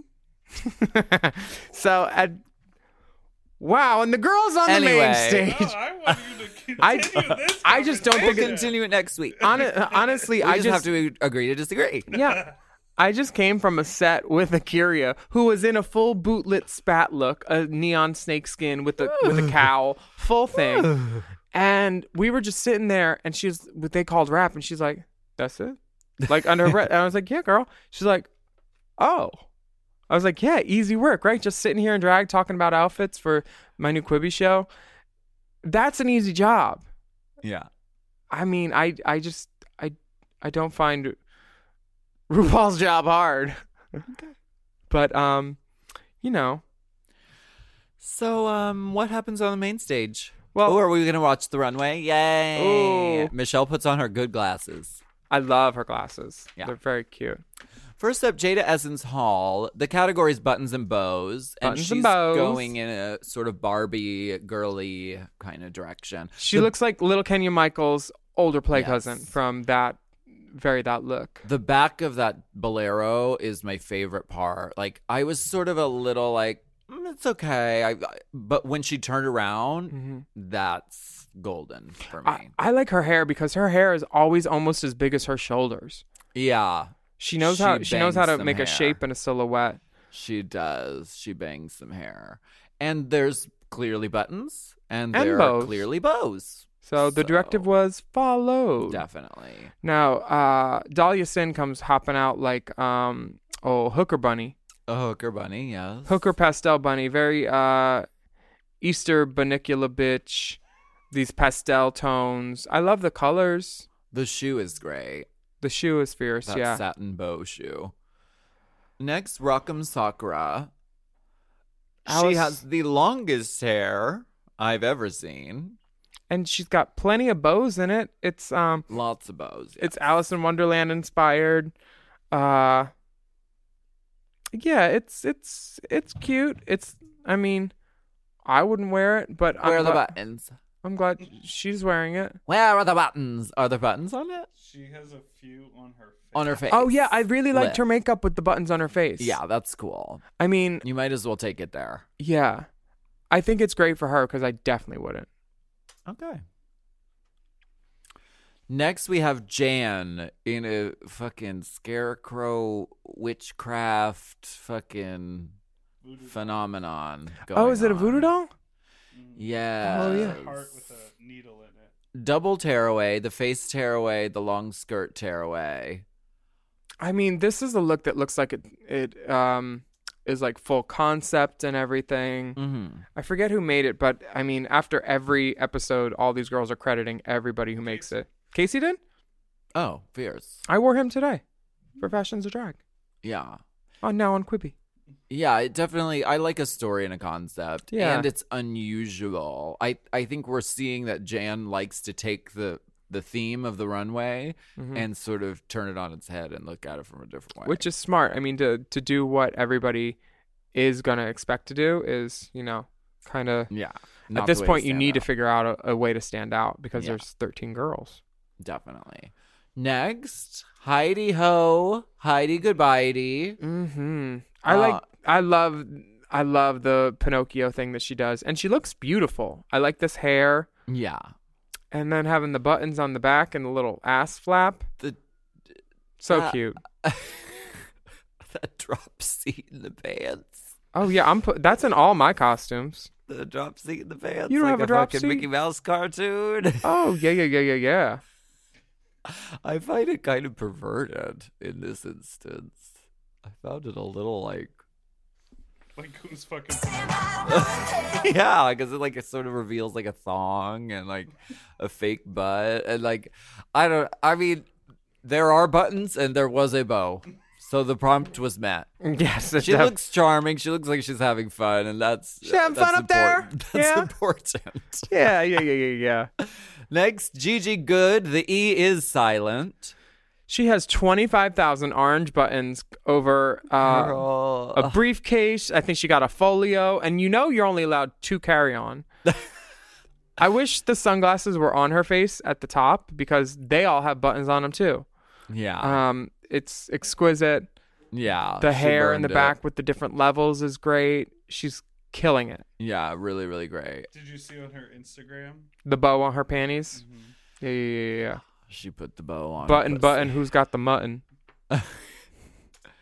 So at wow, and the girls on Anyway. the main stage. No, I want you to continue I- this. I just don't We'll think it- conversation. continue it next week. Hon- honestly, we I just, just have to agree to disagree. yeah. I just came from a set with Akira, who was in a full bootlit spat look, a neon snakeskin with a with a cowl, full thing. And we were just sitting there, and she's what they called rap, and she's like, "That's it," like under her breath. And I was like, "Yeah, girl." She's like, "Oh." I was like, "Yeah, easy work, right? Just sitting here in drag talking about outfits for my new Quibi show. That's an easy job." Yeah. I mean, I I just I I don't find RuPaul's job hard. Okay. But um, you know. So um, what happens on the main stage? Well, oh, are we gonna watch the runway? Yay! Ooh. Michelle puts on her good glasses. I love her glasses. Yeah. They're very cute. First up, Jada Essence Hall. The category is buttons and bows. And Buttons she's and bows. going in a sort of Barbie, girly kind of direction. She The- looks like little Kenya Michaels' older play Yes. cousin from that very that look. The back of that bolero is my favorite part. Like, I was sort of a little like, mm, it's okay. I, I- but when she turned around, Mm-hmm. that's golden for me. I, I like her hair because her hair is always almost as big as her shoulders. yeah. She knows She how she knows how bangs to some make a hair. shape and a silhouette. She does. She bangs some hair. And there's clearly buttons, and, And there bows. are clearly bows. So the directive was followed. Definitely. Now, uh, Dahlia Sin comes hopping out like um oh Hooker Bunny. A hooker bunny, yes. Hooker pastel bunny, very uh Easter Bunnicula bitch. These pastel tones. I love the colors. The shoe is great. The shoe is fierce, That yeah. satin bow shoe. Next, Rock'em Sakura. Alice- She has the longest hair I've ever seen. And she's got plenty of bows in it. It's um Lots of bows. it's Alice in Wonderland inspired. Uh Yeah, it's it's it's cute. It's I mean, I wouldn't wear it, but Where are I'm the gla- buttons? I'm glad she's wearing it. Where are the buttons? Are there buttons on it? She has a few on her face. On her face. Oh yeah, I really liked Lip. her makeup with the buttons on her face. Yeah, that's cool. I mean, You might as well take it there. yeah. I think it's great for her because I definitely wouldn't. Okay. Next, we have Jan in a fucking scarecrow witchcraft fucking Voodoo phenomenon. Oh, going is it a on. voodoo doll? Yeah. Oh, yeah. heart with a needle in it. Double tearaway, the face tearaway, the long skirt tearaway. I mean, this is a look that looks like it it um is like full concept and everything. Mm-hmm. I forget who made it, but I mean, after every episode, all these girls are crediting everybody who makes it. Casey did? Oh, fierce. I wore him today for Fashions of Drag. Yeah. Oh, now on Quibi. Yeah, it definitely. I like a story and a concept, Yeah. and it's unusual. I I think we're seeing that Jan likes to take the the theme of the runway Mhm. and sort of turn it on its head and look at it from a different way. Which is smart. I mean, to to do what everybody is gonna expect to do is, you know, kind of. yeah. At not this the way point, you stand need to out. figure out a, a way to stand out because Yeah. there's thirteen girls. Definitely. Next, Heidi Ho, Heidi Goodbye-dy. Mm-hmm. I Uh, like. I love. I love the Pinocchio thing that she does, and she looks beautiful. I like this hair, Yeah. and then having the buttons on the back and the little ass flap. The So uh, cute. that drop seat in the pants. Oh yeah, I'm put. That's in all my costumes. The drop seat in the pants. You don't like have a drop fucking seat? Mickey Mouse cartoon. Oh yeah, yeah, yeah, yeah, yeah. I find it kind of perverted in this instance. I found it a little like, Like who's fucking? yeah, because it like it sort of reveals like a thong and like a fake butt and like I don't. I mean, there are buttons and there was a bow, so the prompt was met. Yes, She def- looks charming. She looks like she's having fun, and that's She having that's fun up there? important. That's Yeah. important. Yeah, yeah, yeah, yeah, yeah. Next, Gigi Good. The E is silent. She has twenty-five thousand orange buttons over uh, Girl. a briefcase. I think she got a folio, and you know you're only allowed two carry-on. I wish the sunglasses were on her face at the top because they all have buttons on them too. Yeah. Um, it's exquisite. yeah. The she hair in the burned it. back with the different levels is great. She's killing it. Yeah, really, really great. Did you see on her Instagram? The bow on her panties. Mm-hmm. Yeah, yeah, yeah, yeah. She put the bow on. her Button, pussy. button. Who's got the mutton?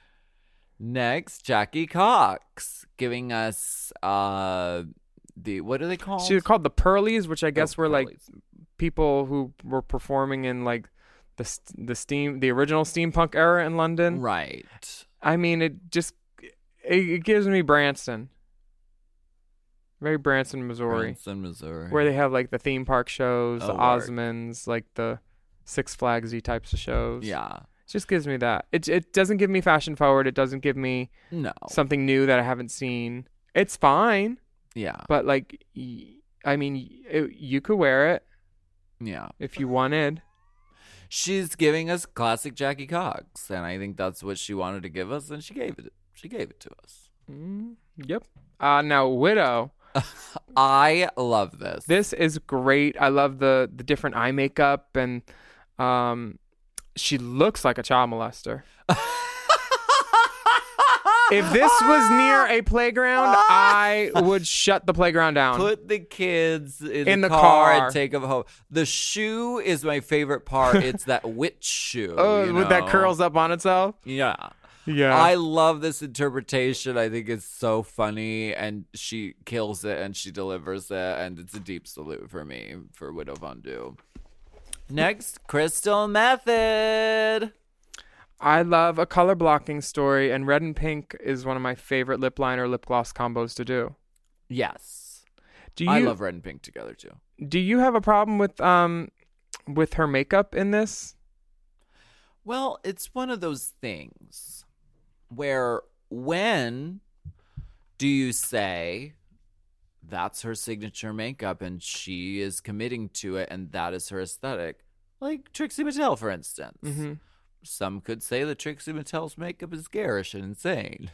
Next, Jackie Cox giving us uh the what are they called? She's called the Pearlies, which I guess Oh, were like Pearlies. people who were performing in like the st- the steam the original steampunk era in London. Right. I mean, it just it, it gives me Branson. Very Branson, Missouri. Branson, Missouri. Where they have like the theme park shows, Oh, the work. Osmonds, like the Six Flagsy types of shows. Yeah. It just gives me that. It it doesn't give me fashion forward. It doesn't give me No. something new that I haven't seen. It's fine, Yeah. but like, y- I mean, it, you could wear it Yeah. if you wanted. She's giving us classic Jackie Cox, and I think that's what she wanted to give us, and she gave it. She gave it to us. Mm, yep. Uh, now, Widow. I love this. This is great. I love the the different eye makeup, and um, she looks like a child molester. If this was near a playground, I would shut the playground down. Put the kids in, In the, the car, car. and take them home. The shoe is my favorite part. It's that witch shoe. Oh, you with that know? curls up on itself. Yeah. Yeah. I love this interpretation. I think it's so funny, and she kills it, and she delivers it, and it's a deep salute for me for Widow Fondue. Next, Crystal Method. I love a color blocking story, and red and pink is one of my favorite lip liner lip gloss combos to do. Yes. Do you I love red and pink together too. Do you have a problem with um with her makeup in this? Well, it's one of those things where when do you say that's her signature makeup and she is committing to it and that is her aesthetic? Like Trixie Mattel, for instance. Mm-hmm. Some could say that Trixie Mattel's makeup is garish and insane.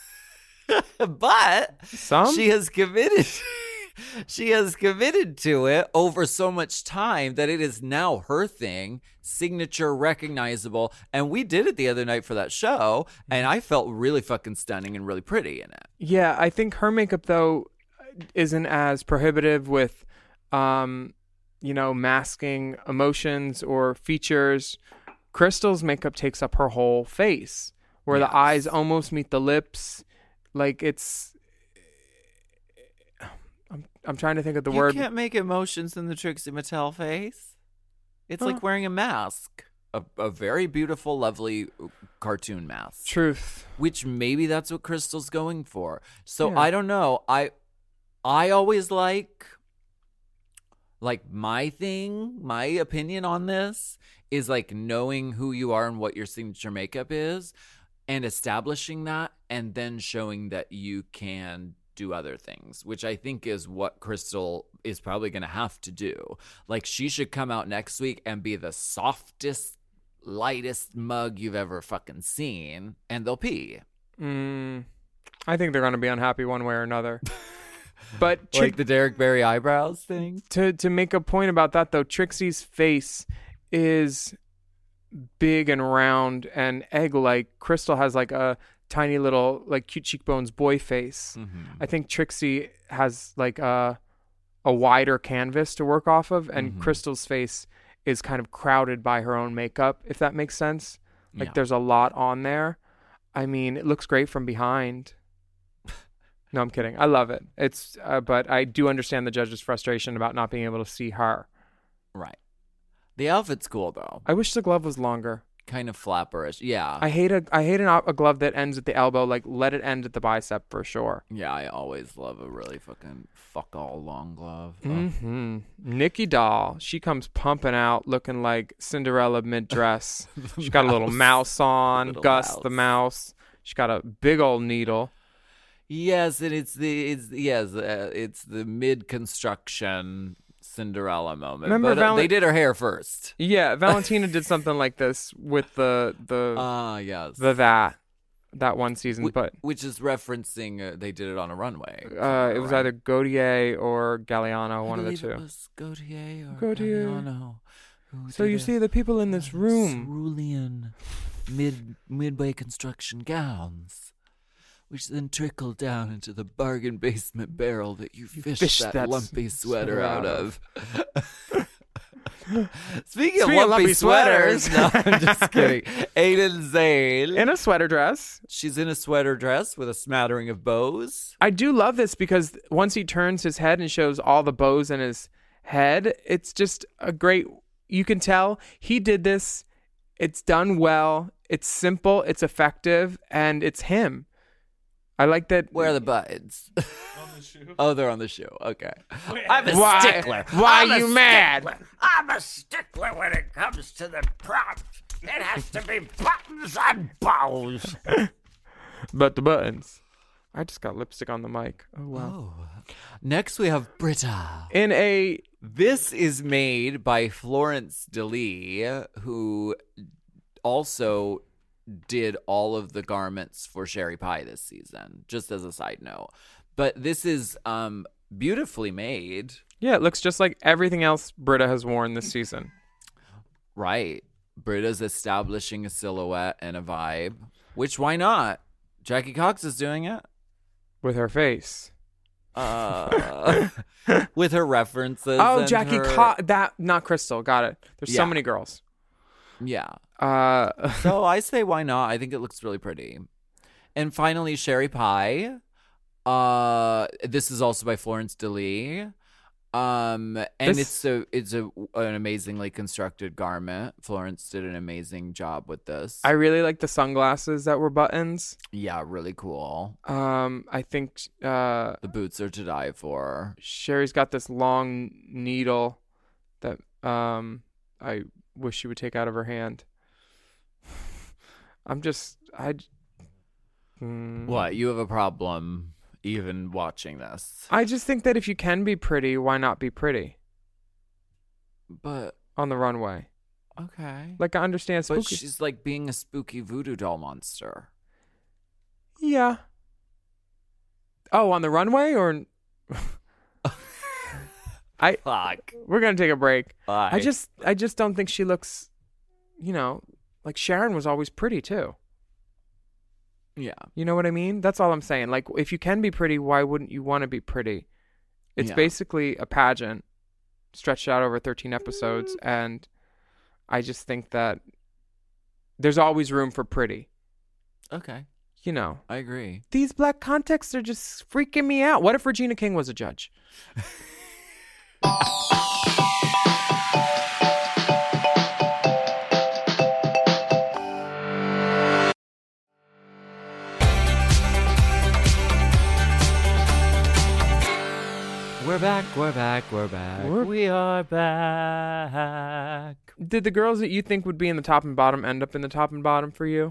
But Some? she has committed she has committed to it over so much time that it is now her thing, signature, recognizable. And we did it the other night for that show, and I felt really fucking stunning and really pretty in it. Yeah, I think her makeup though isn't as prohibitive with um you know, masking emotions or features. Crystal's makeup takes up her whole face, where Yes. the eyes almost meet the lips. Like it's I'm I'm trying to think of the you word. can't make emotions in the Trixie Mattel face. It's Huh. like wearing a mask. A, a very beautiful, lovely cartoon mask. Truth. Which maybe that's what Crystal's going for. So Yeah. I don't know. I I always like like my thing, my opinion on this is like knowing who you are and what your signature makeup is and establishing that and then showing that you can do other things, which I think is what Crystal is probably going to have to do. Like she should come out next week and be the softest, lightest mug you've ever fucking seen, and they'll pee. Mm, I think they're going to be unhappy one way or another. But Like Trick- the Derek Barry eyebrows thing. to to make a point about that though, Trixie's face is big and round and egg-like. Crystal has like a tiny little like cute cheekbones boy face. Mm-hmm. I think Trixie has like a a wider canvas to work off of, and Mhm. Crystal's face is kind of crowded by her own makeup, if that makes sense. Like Yeah. there's a lot on there. I mean, it looks great from behind. No, I'm kidding. I love it. It's, uh, but I do understand the judge's frustration about not being able to see her. Right. The outfit's cool though. I wish the glove was longer. Kind of flapperish. Yeah. I hate a I hate an, a glove that ends at the elbow. Like let it end at the bicep for sure. yeah, I always love a really fucking fuck all long glove. Oh. Mm-hmm. Nikki Doll, she comes pumping out looking like Cinderella mid dress. She's got a little mouse on. Little Gus mouse. the mouse. She's got a big old needle. Yes, and it's the it's yes, uh, it's the mid construction Cinderella moment. Remember but uh, Valen- they did her hair first. Yeah, Valentina did something like this with the the Ah, yes. the that that one season, Wh- but which is referencing uh, they did it on a runway. uh, it was right? either Gautier or Galliano, one I of the believe two. It was Gautier or Gautier. Galliano who So did you a see the people in this room. cerulean mid midway construction gowns, which then trickle down into the bargain basement barrel that you fished fished that, that lumpy s- sweater sweater out out of. Speaking, Speaking of of lumpy, lumpy sweaters, sweaters. no, I'm just kidding. Aiden Zane. In a sweater dress. She's in a sweater dress with a smattering of bows. I do love this because once he turns his head and shows all the bows in his head, it's just a great, you can tell he did this. It's done well. It's simple. It's effective. And it's him. I like that. Where are the buttons? On the shoe. Oh, they're on the shoe. Okay. Wait, I'm a Why- stickler. why I'm a you mad? stickler. I'm a stickler when it comes to the props. It has to be buttons and bows. But the buttons. I just got lipstick on the mic. Oh, wow. Oh. Next, we have Britta. In a. This is made by Florence DeLee, who also did all of the garments for Sherry Pie this season, just as a side note. But this is um, beautifully made. Yeah, it looks just like everything else Britta has worn this season. Right. Britta's establishing a silhouette and a vibe, which why not? Jackie Cox is doing it. With her face. Uh, with her references. Oh, and Jackie her- Cox. That, not Crystal. Got it. There's Yeah. so many girls. Yeah. Uh, So I say why not? I think it looks really pretty. And finally, Sherry Pie. Uh, this is also by Florence DeLee. Um, and This- it's a it's a an amazingly constructed garment. Florence did an amazing job with this. I really like the sunglasses that were buttons. yeah, really cool. Um, I think uh, The boots are to die for. Sherry's got this long needle that um I wish she would take out of her hand. I'm just I. Mm, What? You have a problem even watching this? I just think that if you can be pretty, why not be pretty But on the runway? okay. Like I understand spooky. But she's like being a spooky voodoo doll monster. Yeah. Oh, on the runway or I Fuck. we're going to take a break. Bye. I just I just don't think she looks, you know, like Sharon was always pretty too. Yeah. You know what I mean? That's all I'm saying. Like if you can be pretty, why wouldn't you want to be pretty? It's Yeah. basically a pageant stretched out over thirteen episodes and I just think that there's always room for pretty. Okay. You know. I agree. These black contexts are just freaking me out. What if Regina King was a judge? We're back, we're back, we're back. We're- We are back. Did the girls that you think would be in the top and bottom end up in the top and bottom for you?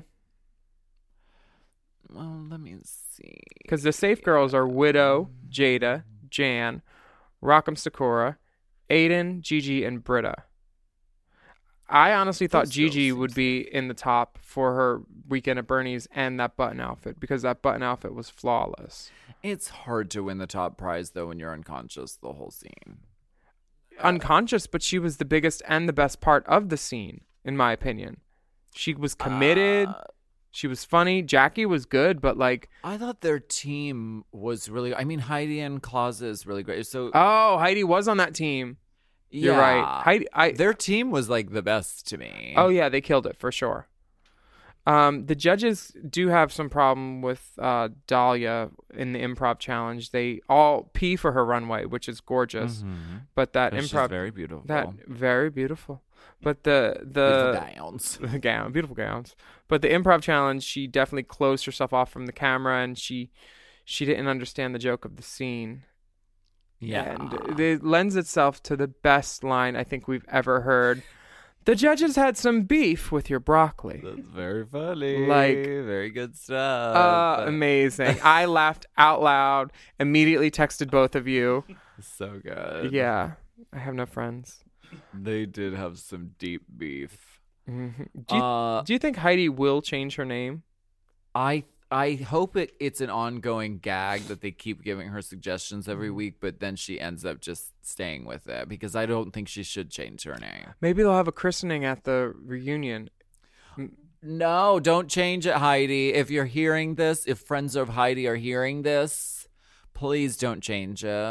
Well, let me see. Because the safe girls are Widow, Jada, Jan, Rock'em Sakura, Aiden, Gigi, and Britta. I honestly thought Those girls Gigi seem would be in the top for her weekend at Bernie's and that button outfit because that button outfit was flawless. It's hard to win the top prize, though, when you're unconscious the whole scene. Unconscious, but she was the biggest and the best part of the scene, in my opinion. She was committed. Uh, She was funny. Jackie was good, but like, I thought their team was really. I mean, Heidi and Claus is really great. So, oh, Heidi was on that team. You're yeah, right. Heidi, I, their team was like the best to me. oh yeah, they killed it for sure. Um, the judges do have some problem with uh, Dahlia in the improv challenge. They all pee for her runway, which is gorgeous, Mhm. but that But she's improv very beautiful. that very beautiful. But the the Beautiful gowns. the gown, beautiful gowns. But the improv challenge, she definitely closed herself off from the camera, and she she didn't understand the joke of the scene. Yeah. And it lends itself to the best line I think we've ever heard. The judges had some beef with your broccoli. That's very funny. Like, very good stuff. Uh, amazing. I laughed out loud, immediately texted both of you. So good. Yeah, I have no friends. They did have some deep beef. Mhm. Do, you, Uh, do you think Heidi will change her name? I I hope it, it's an ongoing gag that they keep giving her suggestions every Mm-hmm. week, but then she ends up just staying with it because I don't think she should change her name. Maybe they'll have a christening at the reunion. No, don't change it, Heidi. If you're hearing this, if friends of Heidi are hearing this, please don't change it.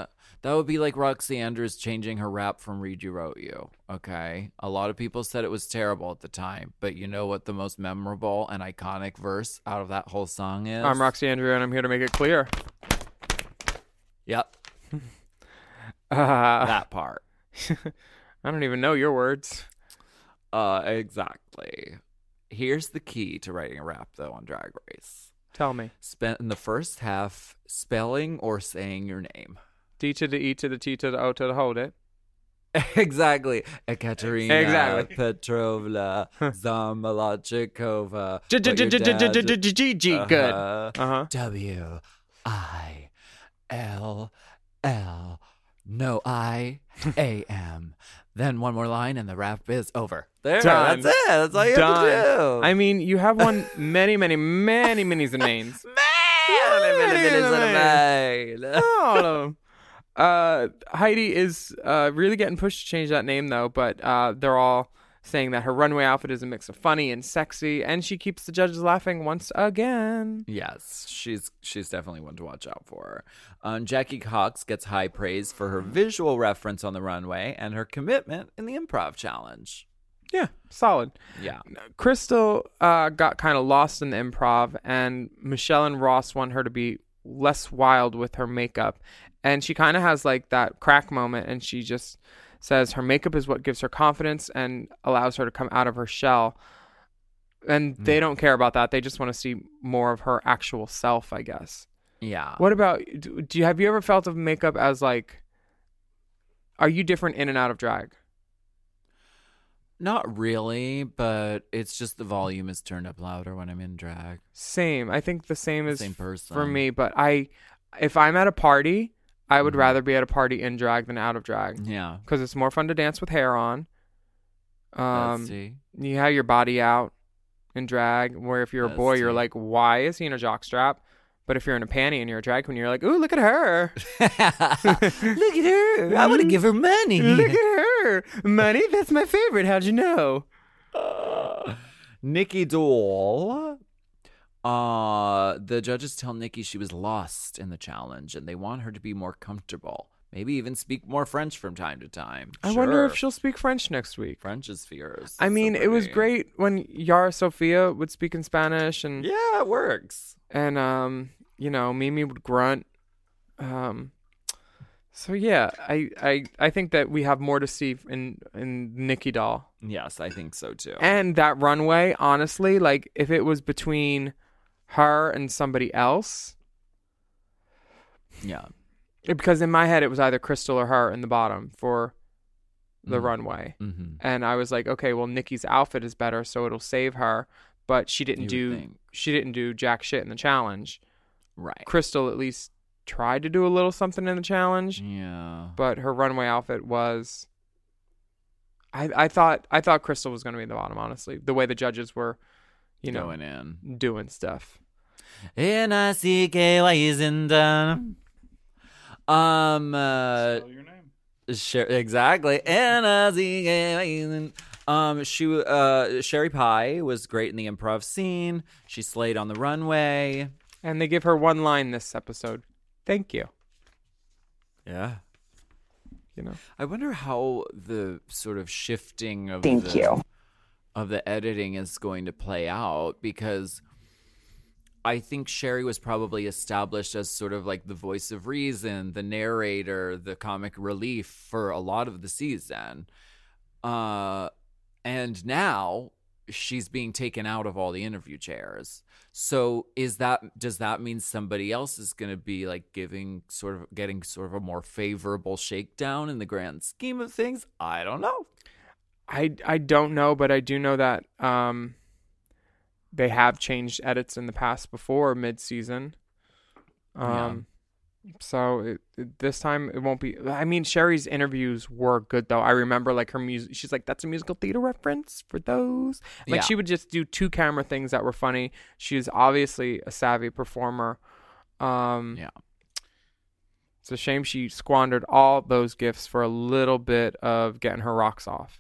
That would be like Roxy Andrews changing her rap from Read You Wrote You, okay? A lot of people said it was terrible at the time, but you know what the most memorable and iconic verse out of that whole song is? I'm Roxy Andrew, and I'm here to make it clear. Yep. Uh, that part. I don't even know your words. Uh, exactly. Here's the key to writing a rap, though, on Drag Race. Tell me. Spent in the first half spelling or saying your name. D to the E to the T to the O to the hold it. Exactly. Ekaterina Exactly. Petrovna Zamolodchikova. G-g-g-g-g-g-g-g. Good. Uh-huh. W I L L. No I A M. Then one more line and the rap is over. There. Done. That's it. That's all you Done. have to do. I mean, you have won many, many, many minis and names. All of them. Uh, Heidi is uh, really getting pushed to change that name, though, but uh, they're all saying that her runway outfit is a mix of funny and sexy, and she keeps the judges laughing once again. Yes, she's she's definitely one to watch out for. Um, Jackie Cox gets high praise for her visual reference on the runway and her commitment in the improv challenge. Yeah, solid. Yeah. Crystal uh, got kind of lost in the improv, and Michelle and Ross want her to be less wild with her makeup. And she kind of has like that crack moment, and she just says her makeup is what gives her confidence and allows her to come out of her shell. And they don't care about that. They just want to see more of her actual self, I guess. Yeah. What about, do you, have you ever felt of makeup as like, are you different in and out of drag? Not really, but it's just the volume is turned up louder when I'm in drag. Same. I think the same is Same person. for me, but I, if I'm at a party, I would Mhm. rather be at a party in drag than out of drag. Yeah. Because it's more fun to dance with hair on. Um, Let's see. You have your body out in drag, where if you're a That's boy, you're true. like, why is he in a jockstrap? But if you're in a panty and you're a drag queen, you're like, ooh, look at her. Look at her. I want to give her money. Look at her. Money? That's my favorite. How'd you know? Nikki Doll. Uh, the judges tell Nikki she was lost in the challenge and they want her to be more comfortable. Maybe even speak more French from time to time. I wonder Sure. if she'll speak French next week. French is fierce. I mean, So it was pretty. great when Yara Sofia would speak in Spanish, and Yeah, it works. and um, you know, Mimi would grunt. Um, so yeah, I, I I think that we have more to see in in Nikki Doll. Yes, I think so too. And that runway, honestly, like if it was between her and somebody else, yeah. because in my head it was either Crystal or her in the bottom for the Mhm. runway. Mm-hmm. And I was like, okay, well, Nikki's outfit is better, so it'll save her. But she didn't You would do think. she didn't do jack shit in the challenge. Right. Crystal at least tried to do a little something in the challenge, Yeah. but her runway outfit was. I I thought I thought Crystal was going to be in the bottom, honestly. The way the judges were, you know, Going in. doing stuff. N I C K Y isn't done. Um. Uh, Spell your name. Sher- exactly. N I C K Y isn't. Um. She. Uh. Sherry Pie was great in the improv scene. She slayed on the runway. And they give her one line this episode. Thank you. Yeah. You know. I wonder how the sort of shifting of Thank the, you. of the editing is going to play out, because I think Sherry was probably established as sort of like the voice of reason, the narrator, the comic relief for a lot of the season. Uh, and now she's being taken out of all the interview chairs. So is that, does that mean somebody else is going to be like giving sort of getting sort of a more favorable shakedown in the grand scheme of things? I don't know. I I don't know, but I do know that um they have changed edits in the past before mid-season. Um so it, it- this time it won't be. I mean, Sherry's interviews were good though. I remember like her music, she's like, that's a musical theater reference for those. Like Yeah. she would just do two camera things that were funny. She's obviously a savvy performer. Um Yeah. It's a shame she squandered all those gifts for a little bit of getting her rocks off.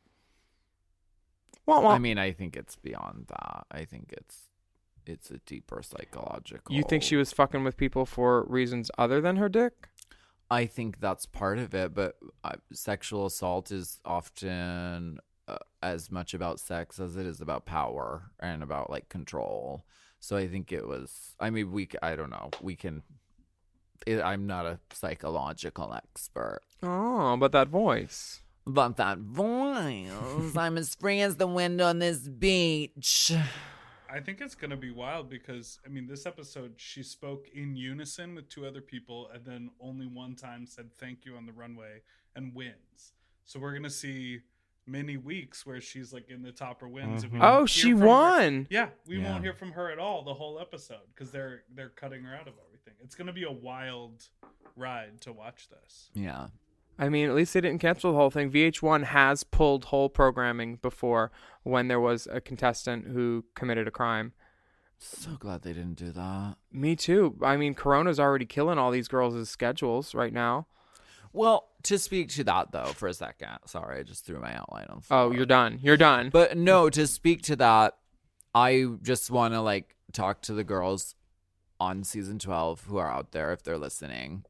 Wah, wah. I mean, I think it's beyond that. I think it's it's a deeper psychological. You think she was fucking with people for reasons other than her dick? I think that's part of it, but uh, sexual assault is often uh, as much about sex as it is about power and about like control. So I think it was, I mean, we, I don't know, we can, it, I'm not a psychological expert. Oh, but that voice. But that voice, I'm as free as the wind on this beach. I think it's going to be wild because, I mean, this episode, she spoke in unison with two other people and then only one time said thank you on the runway and wins. So we're going to see many weeks where she's like in the top or wins. Mm-hmm. Oh, she won. Her. Yeah, we yeah. won't hear from her at all the whole episode because they're they're cutting her out of everything. It's going to be a wild ride to watch this. Yeah. I mean, at least they didn't cancel the whole thing. V H one has pulled whole programming before when there was a contestant who committed a crime. So glad they didn't do that. Me too. I mean, Corona's already killing all these girls' schedules right now. Well, to speak to that, though, for a second. Sorry, I just threw my outline on the floor. Oh, you're done. You're done. But no, to speak to that, I just want to, like, talk to the girls on season twelve who are out there if they're listening.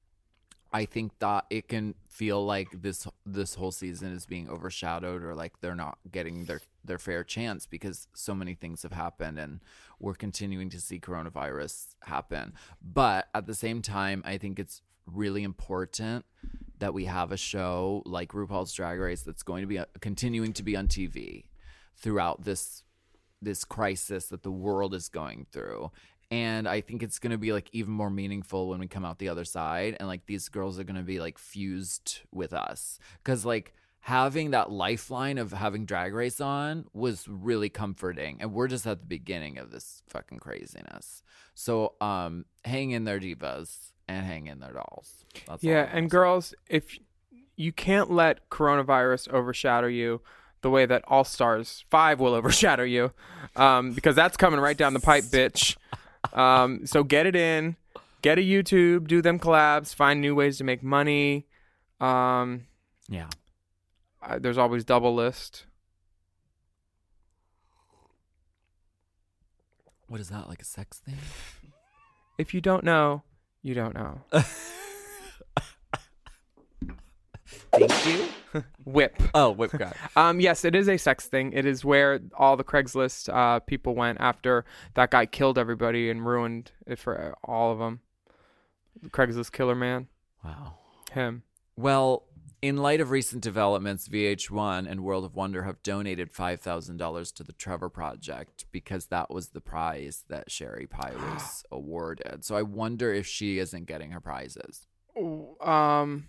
I think that it can feel like this this whole season is being overshadowed or like they're not getting their, their fair chance because so many things have happened and we're continuing to see coronavirus happen. But at the same time, I think it's really important that we have a show like RuPaul's Drag Race that's going to be uh, continuing to be on T V throughout this this crisis that the world is going through. And I think it's going to be like even more meaningful when we come out the other side. And like these girls are going to be like fused with us. Because like having that lifeline of having Drag Race on was really comforting. And we're just at the beginning of this fucking craziness. So um, hang in there, divas, and hang in there, dolls. That's yeah, and girls, if you can't let coronavirus overshadow you the way that All Stars five will overshadow you. Um, because that's coming right down the pipe, bitch. Um, so get it in, get a YouTube, do them collabs, find new ways to make money. Um, yeah. Uh, there's always Double List. What is that, like a sex thing? If you don't know, you don't know. Thank you. Whip. Oh, Whip God. um, yes, it is a sex thing. It is where all the Craigslist uh, people went after that guy killed everybody and ruined it for all of them. Craigslist killer man. Wow. Him. Well, in light of recent developments, V H one and World of Wonder have donated five thousand dollars to the Trevor Project because that was the prize that Sherry Pie was awarded. So I wonder if she isn't getting her prizes. Um...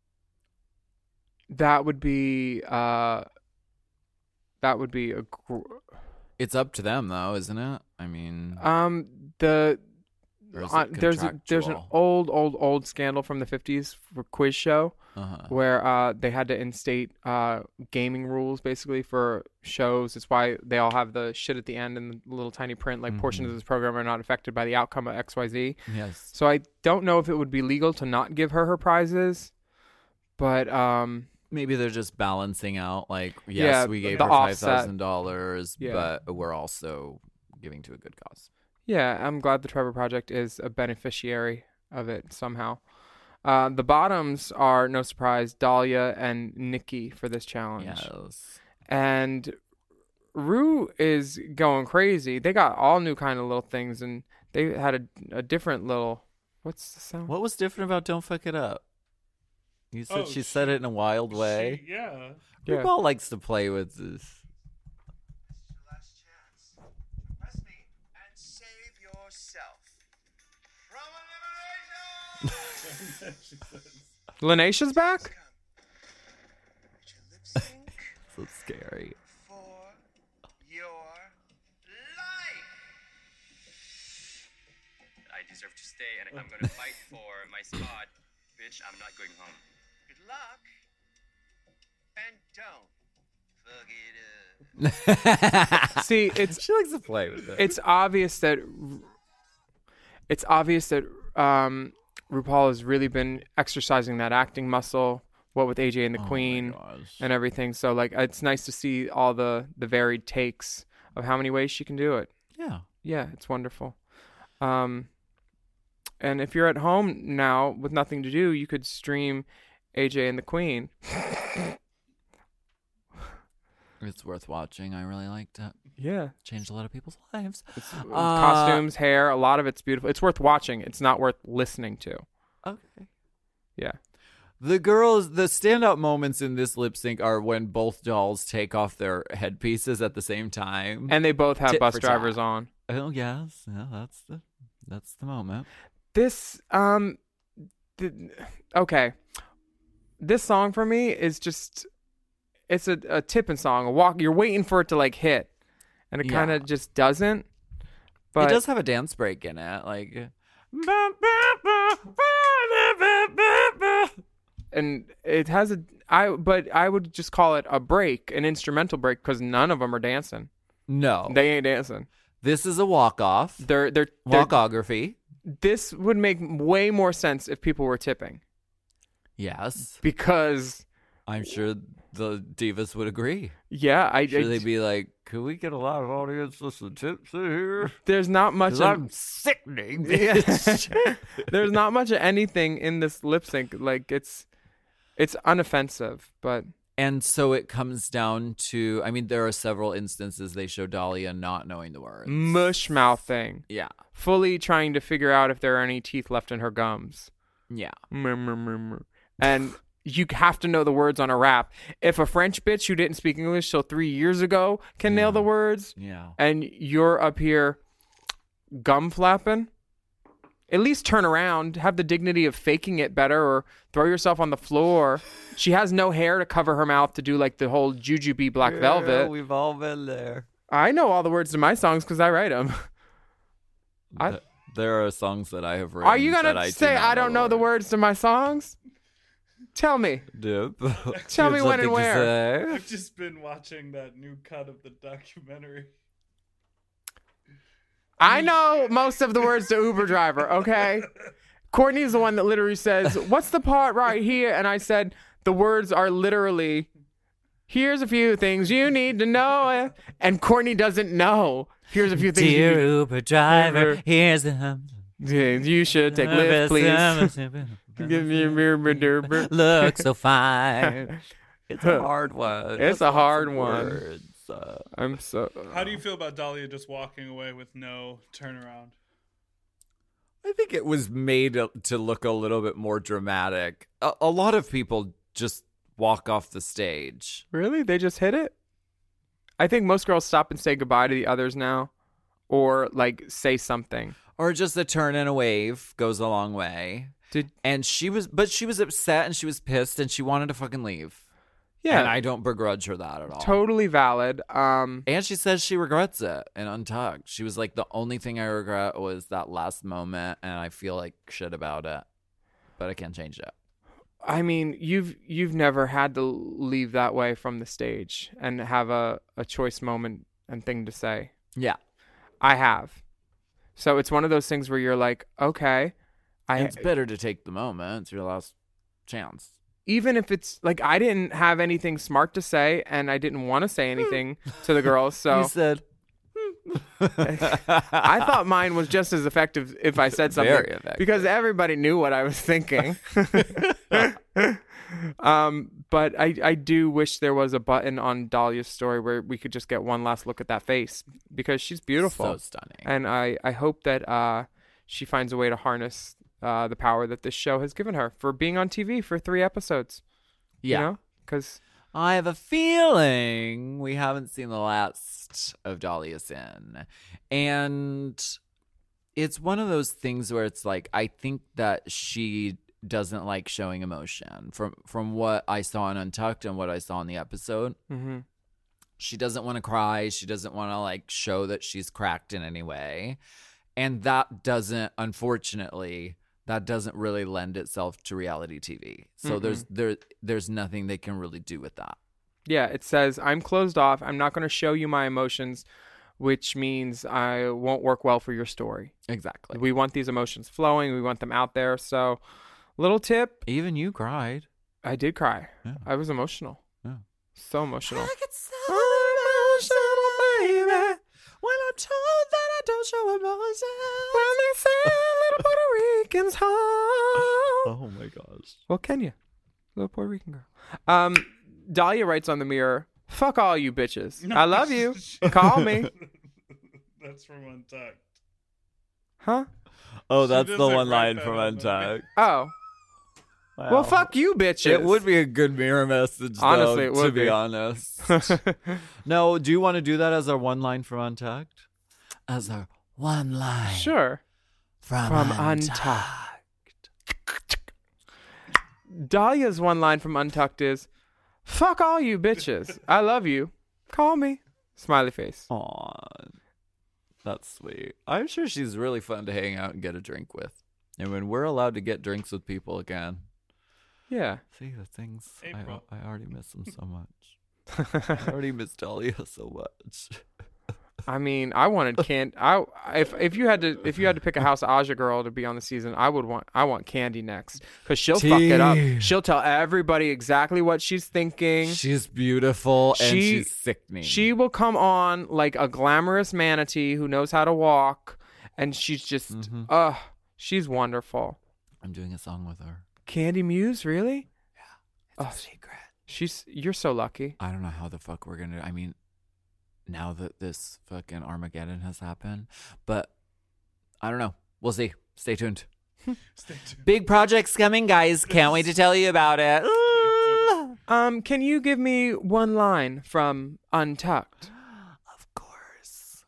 That would be, uh, that would be a. Gr- it's up to them, though, isn't it? I mean, um, the uh, there's a, there's an contractual? old, old, old scandal from the fifties for quiz show Uh-huh. where uh they had to instate uh gaming rules basically for shows. It's why they all have the shit at the end and the little tiny print like portions of this program are not affected by the outcome of X Y Z. Yes. So I don't know if it would be legal to not give her her prizes, but um. Maybe they're just balancing out, like, yes, Yeah, we gave the her five offset. thousand dollars, Yeah. but we're also giving to a good cause. Yeah, I'm glad the Trevor Project is a beneficiary of it somehow. Uh, the bottoms are, no surprise, Dahlia and Nikki for this challenge. Yes. And Rue is going crazy. They got all new kind of little things, and they had a, a different little... What's the sound? What was different about Don't Fuck It Up? You said Oh, she said it in a wild way. She, yeah. Yeah. RuPaul likes to play with this. Last chance. Press me and save yourself from elimination. Linacia's back? So scary. For your life. I deserve to stay, and if I'm going to fight for my spot, bitch, I'm not going home. Good luck. And don't fuck it up. See, it's she likes to play with it. It's obvious that it's obvious that um, RuPaul has really been exercising that acting muscle. What with A J and the Oh my Queen gosh. and everything. So like, it's nice to see all the the varied takes of how many ways she can do it. Yeah. Yeah, it's wonderful. Um, And if you're at home now with nothing to do, you could stream A J and the Queen. It's worth watching. I really liked it. Yeah. Changed a lot of people's lives. It's, Uh, costumes, hair, a lot of it's beautiful. It's worth watching. It's not worth listening to. Okay. Yeah. The girls, the standout moments in this lip sync are when both dolls take off their headpieces at the same time. And they both have Tit bus for drivers tat. on. Oh, yes. Yeah, that's the that's the moment. This, um, th- okay. This song for me is just, it's a, a tipping song, a walk. You're waiting for it to like hit. And it Yeah. kind of just doesn't. But It does have a dance break in it. Like, and it has a I but I would just call it a break, an instrumental break, because none of them are dancing. no. They ain't dancing. This is a walk-off. They're they're, they're Walkography. this would make way more sense if people were tipping, Yes. because I'm sure the divas would agree. yeah, I, Should I they be like, could we get a live audience with some tips here? there's not much. 'Cause Of, I'm sickening. Yeah. There's not much of anything in this lip sync. Like it's it's unoffensive, but And so it comes down to, I mean, there are several instances they show Dahlia not knowing the words. mush mouthing, Yeah. fully trying to figure out if there are any teeth left in her gums. Yeah. Mur, mur, mur, mur. And you have to know the words on a rap. If a French bitch who didn't speak English till three years ago can nail the words, Yeah. and you're up here gum flapping, at least turn around, have the dignity of faking it better, or throw yourself on the floor. She has no hair to cover her mouth to do like the whole Jujubee Black Velvet. We've all been there. I know all the words to my songs because I write them. I, Th- there are songs that I have written. are you that gonna I do say not I don't know the words to my songs? Tell me. Yep. Tell me You have when and something to where. say? I've just been watching that new cut of the documentary. I know most of the words to Uber driver, okay? Courtney's the one that literally says, what's the part right here? And I said, the words are literally, here's a few things you need to know. And Courtney doesn't know. Here's a few things Dear you Uber driver, here's the... need. You should take Lyft, please. Give me a mirror, derber. Look so fine. It's a hard one. It's a hard one. Words. Uh, I'm so... How do you feel about Dahlia just walking away with no turnaround? I think it was made to look a little bit more dramatic. A, a lot of people just walk off the stage. Really? They just hit it? I think most girls stop and say goodbye to the others now. Or, like, say something. Or just a turn and a wave goes a long way. Did And she was, but she was upset and she was pissed and she wanted to fucking leave. Yeah. And I don't begrudge her that at all. Totally valid. Um, And she says she regrets it in Untucked. She was like, the only thing I regret was that last moment, and I feel like shit about it, but I can't change it. I mean, you've you've never had to leave that way from the stage and have a, a choice moment and thing to say. Yeah. I have. So it's one of those things where you're like, okay. I, And it's better to take the moment. It's your last chance. even if it's like I didn't have anything smart to say and I didn't want to say anything to the girls. So You said... I thought mine was just as effective if I said something Very effective. because everybody knew what I was thinking. um, but I, I do wish there was a button on Dahlia's story where we could just get one last look at that face because she's beautiful. So stunning. And I, I hope that uh, she finds a way to harness uh, the power that this show has given her for being on T V for three episodes. Yeah. You know? Because I have a feeling we haven't seen the last of Dahlia Sin. And it's one of those things where it's like, I think that she doesn't like showing emotion. From from what I saw in Untucked and what I saw in the episode, mm-hmm. she doesn't want to cry. She doesn't want to like show that she's cracked in any way. And that doesn't, unfortunately, that doesn't really lend itself to reality T V. So Mm-mm. there's there there's nothing they can really do with that. Yeah, it says, I'm closed off. I'm not going to show you my emotions, which means I won't work well for your story. Exactly. We want these emotions flowing. We want them out there. So, little tip. Even you cried. I did cry. Yeah. I was emotional. Yeah. So emotional. I get so emotional, baby, when I'm told that I don't show emotion. When they say little Puerto Rican's home. Oh my gosh. Well, Kenya, little Puerto Rican girl. Um, Dahlia writes on the mirror, "Fuck all you bitches. I love you. Call me." That's from Untucked. Huh? Oh, She that's the doesn't one write line that from on the- Untucked. Oh. Wow. Well, fuck you, bitches. It would be a good mirror message, though, Honestly, it would to be, be. honest. No, do you want to do that as our one line from Untucked? As our one line Sure. from, From Untucked. Untucked. Dahlia's one line from Untucked is, "Fuck all you bitches. I love you. Call me." Smiley face. Aw, that's sweet. I'm sure she's really fun to hang out and get a drink with. And when we're allowed to get drinks with people again. Yeah. See, the things, I, April. I already miss them so much. I already miss Dahlia so much. I mean, I wanted Candy. I if if you had to if you had to pick a House of Aja girl to be on the season, I would want I want Candy next because she'll fuck it up. Tea. She'll tell everybody exactly what she's thinking. She's beautiful and She- she's sickening. She will come on like a glamorous manatee who knows how to walk, and she's just Mhm. uh she's wonderful. I'm doing a song with her. Candy Muse, really? It's Oh, a secret. She's you're so lucky. I don't know how the fuck we're gonna. I mean, now that this fucking Armageddon has happened, but I don't know. We'll see. Stay tuned. Stay tuned. Big projects coming, guys. Can't wait to tell you about it. Ooh. Um, can you give me one line from Untucked? Of course.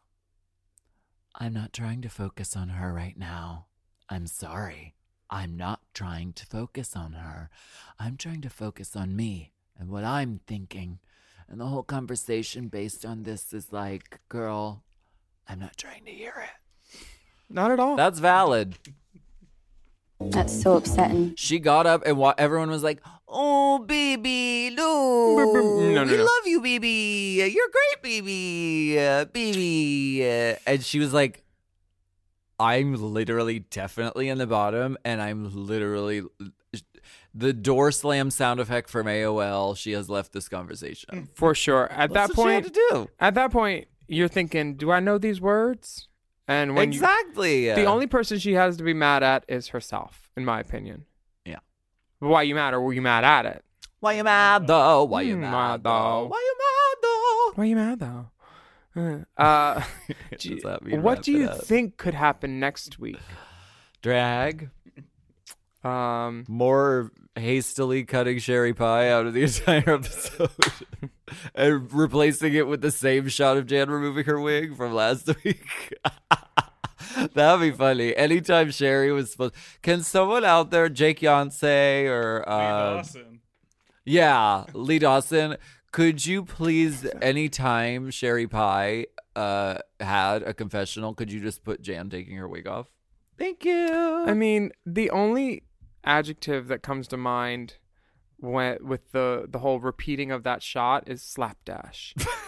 I'm not trying to focus on her right now. I'm sorry. I'm not trying to focus on her. I'm trying to focus on me and what I'm thinking. And the whole conversation based on this is like, girl, I'm not trying to hear it. Not at all. That's valid. That's so upsetting. She got up and wa- everyone was like, "Oh, baby, no, No, no, we no. love you, baby. You're great, baby, uh, baby." Uh, and she was like, "I'm literally definitely in the bottom, and I'm literally the door slam sound effect from A O L. She has left this conversation For sure. At That's that what point, she had to do. At that point, you're thinking, do I know these words? And when Exactly. you, the only person she has to be mad at is herself, in my opinion. Yeah. But why you mad, or were you mad at it? Why you mad though? Why you Hmm, mad mad though? though? Why you mad though? Why you mad though? Uh, Uh, do you- Does that mean what wrap do you it up? think could happen next week? Drag. Um, More hastily cutting Sherry Pie out of the entire episode and replacing it with the same shot of Jan removing her wig from last week. That'd be funny. Anytime Sherry was supposed, can someone out there, Jake Yonsei or Lee uh, Dawson. yeah, Lee Dawson, could you please, anytime Sherry Pie uh, had a confessional, could you just put Jan taking her wig off? Thank you. I mean, the only adjective that comes to mind when, with the, the whole repeating of that shot is slapdash.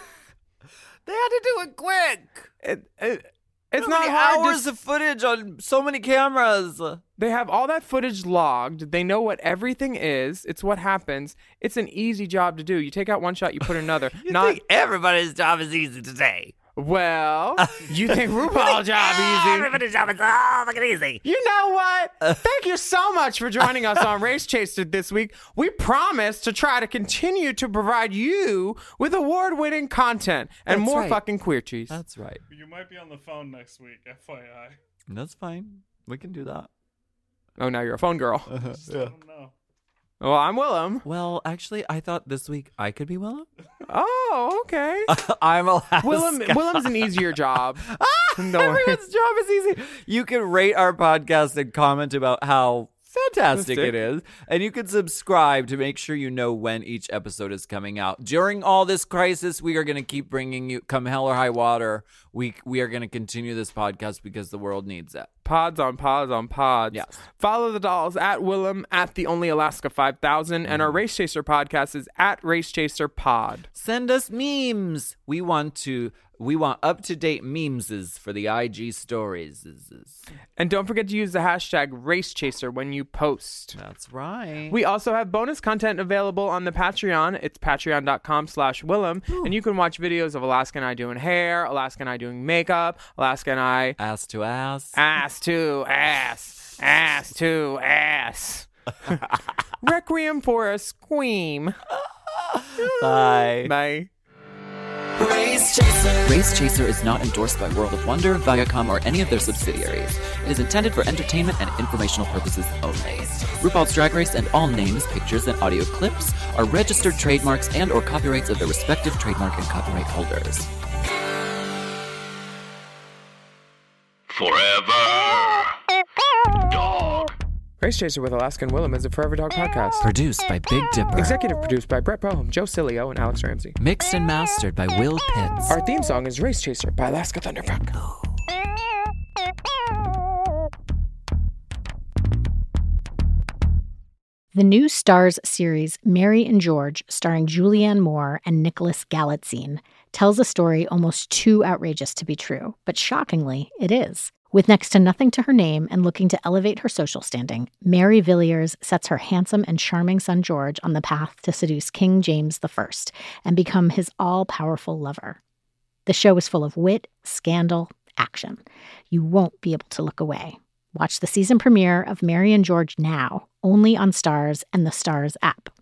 They had to do it quick. it, it, it's How not many hard to hours of footage on so many cameras. They have all that footage logged. They know what everything is. It's what happens. It's an easy job to do. You take out one shot, you put another. You Not think everybody's job is easy to say? well. You think RuPaul's job easy? Everybody's job is oh, fucking easy. You know what? Thank you so much for joining us on Race Chaser this week. We promise to try to continue to provide you with award-winning content and That's more right. fucking queer cheese. That's right. You might be on the phone next week, F Y I. That's fine. We can do that. Oh, now you're a phone girl. Just let them know. Well, I'm Willem. Well, actually, I thought this week I could be Willem. Oh, okay. I'm Alaska. Willem, Willem's an easier job. Don't worry. Everyone's job is easy. You can rate our podcast and comment about how fantastic Fantastic. it is. And you can subscribe to make sure you know when each episode is coming out. During all this crisis, we are going to keep bringing you, come hell or high water, we, we are going to continue this podcast because the world needs it. Pods on pods on pods. Yes. Follow the dolls at Willem at the Only Alaska five thousand, and our Race Chaser podcast is at Race Chaser Pod. Send us memes. We want to. We want up to date memeses for the I G stories. And don't forget to use the hashtag Race Chaser when you post. That's right. We also have bonus content available on the Patreon. It's patreon.com slash Willem. And you can watch videos of Alaska and I doing hair, Alaska and I doing makeup, Alaska and I ass to ass. ass to ass. Ass to ass. Requiem for a Scream. Bye. Bye. Race Chaser. Race Chaser is not endorsed by World of Wonder, Viacom, or any of their subsidiaries. It is intended for entertainment and informational purposes only. RuPaul's Drag Race and all names, pictures, and audio clips are registered trademarks and or copyrights of their respective trademark and copyright holders. Forever Dog. Race Chaser with Alaska and Willem is a Forever Dog podcast. Produced by Big Dipper. Executive produced by Brett Boehm, Joe Cilio, and Alex Ramsey. Mixed and mastered by Will Pitts. Our theme song is Race Chaser by Alaska Thunderfuck. The new Starz series Mary and George, starring Julianne Moore and Nicholas Galitzine, tells a story almost too outrageous to be true, but shockingly, it is. With next to nothing to her name and looking to elevate her social standing, Mary Villiers sets her handsome and charming son George on the path to seduce King James the First and become his all-powerful lover. The show is full of wit, scandal, action. You won't be able to look away. Watch the season premiere of Mary and George now, only on Starz and the Starz app.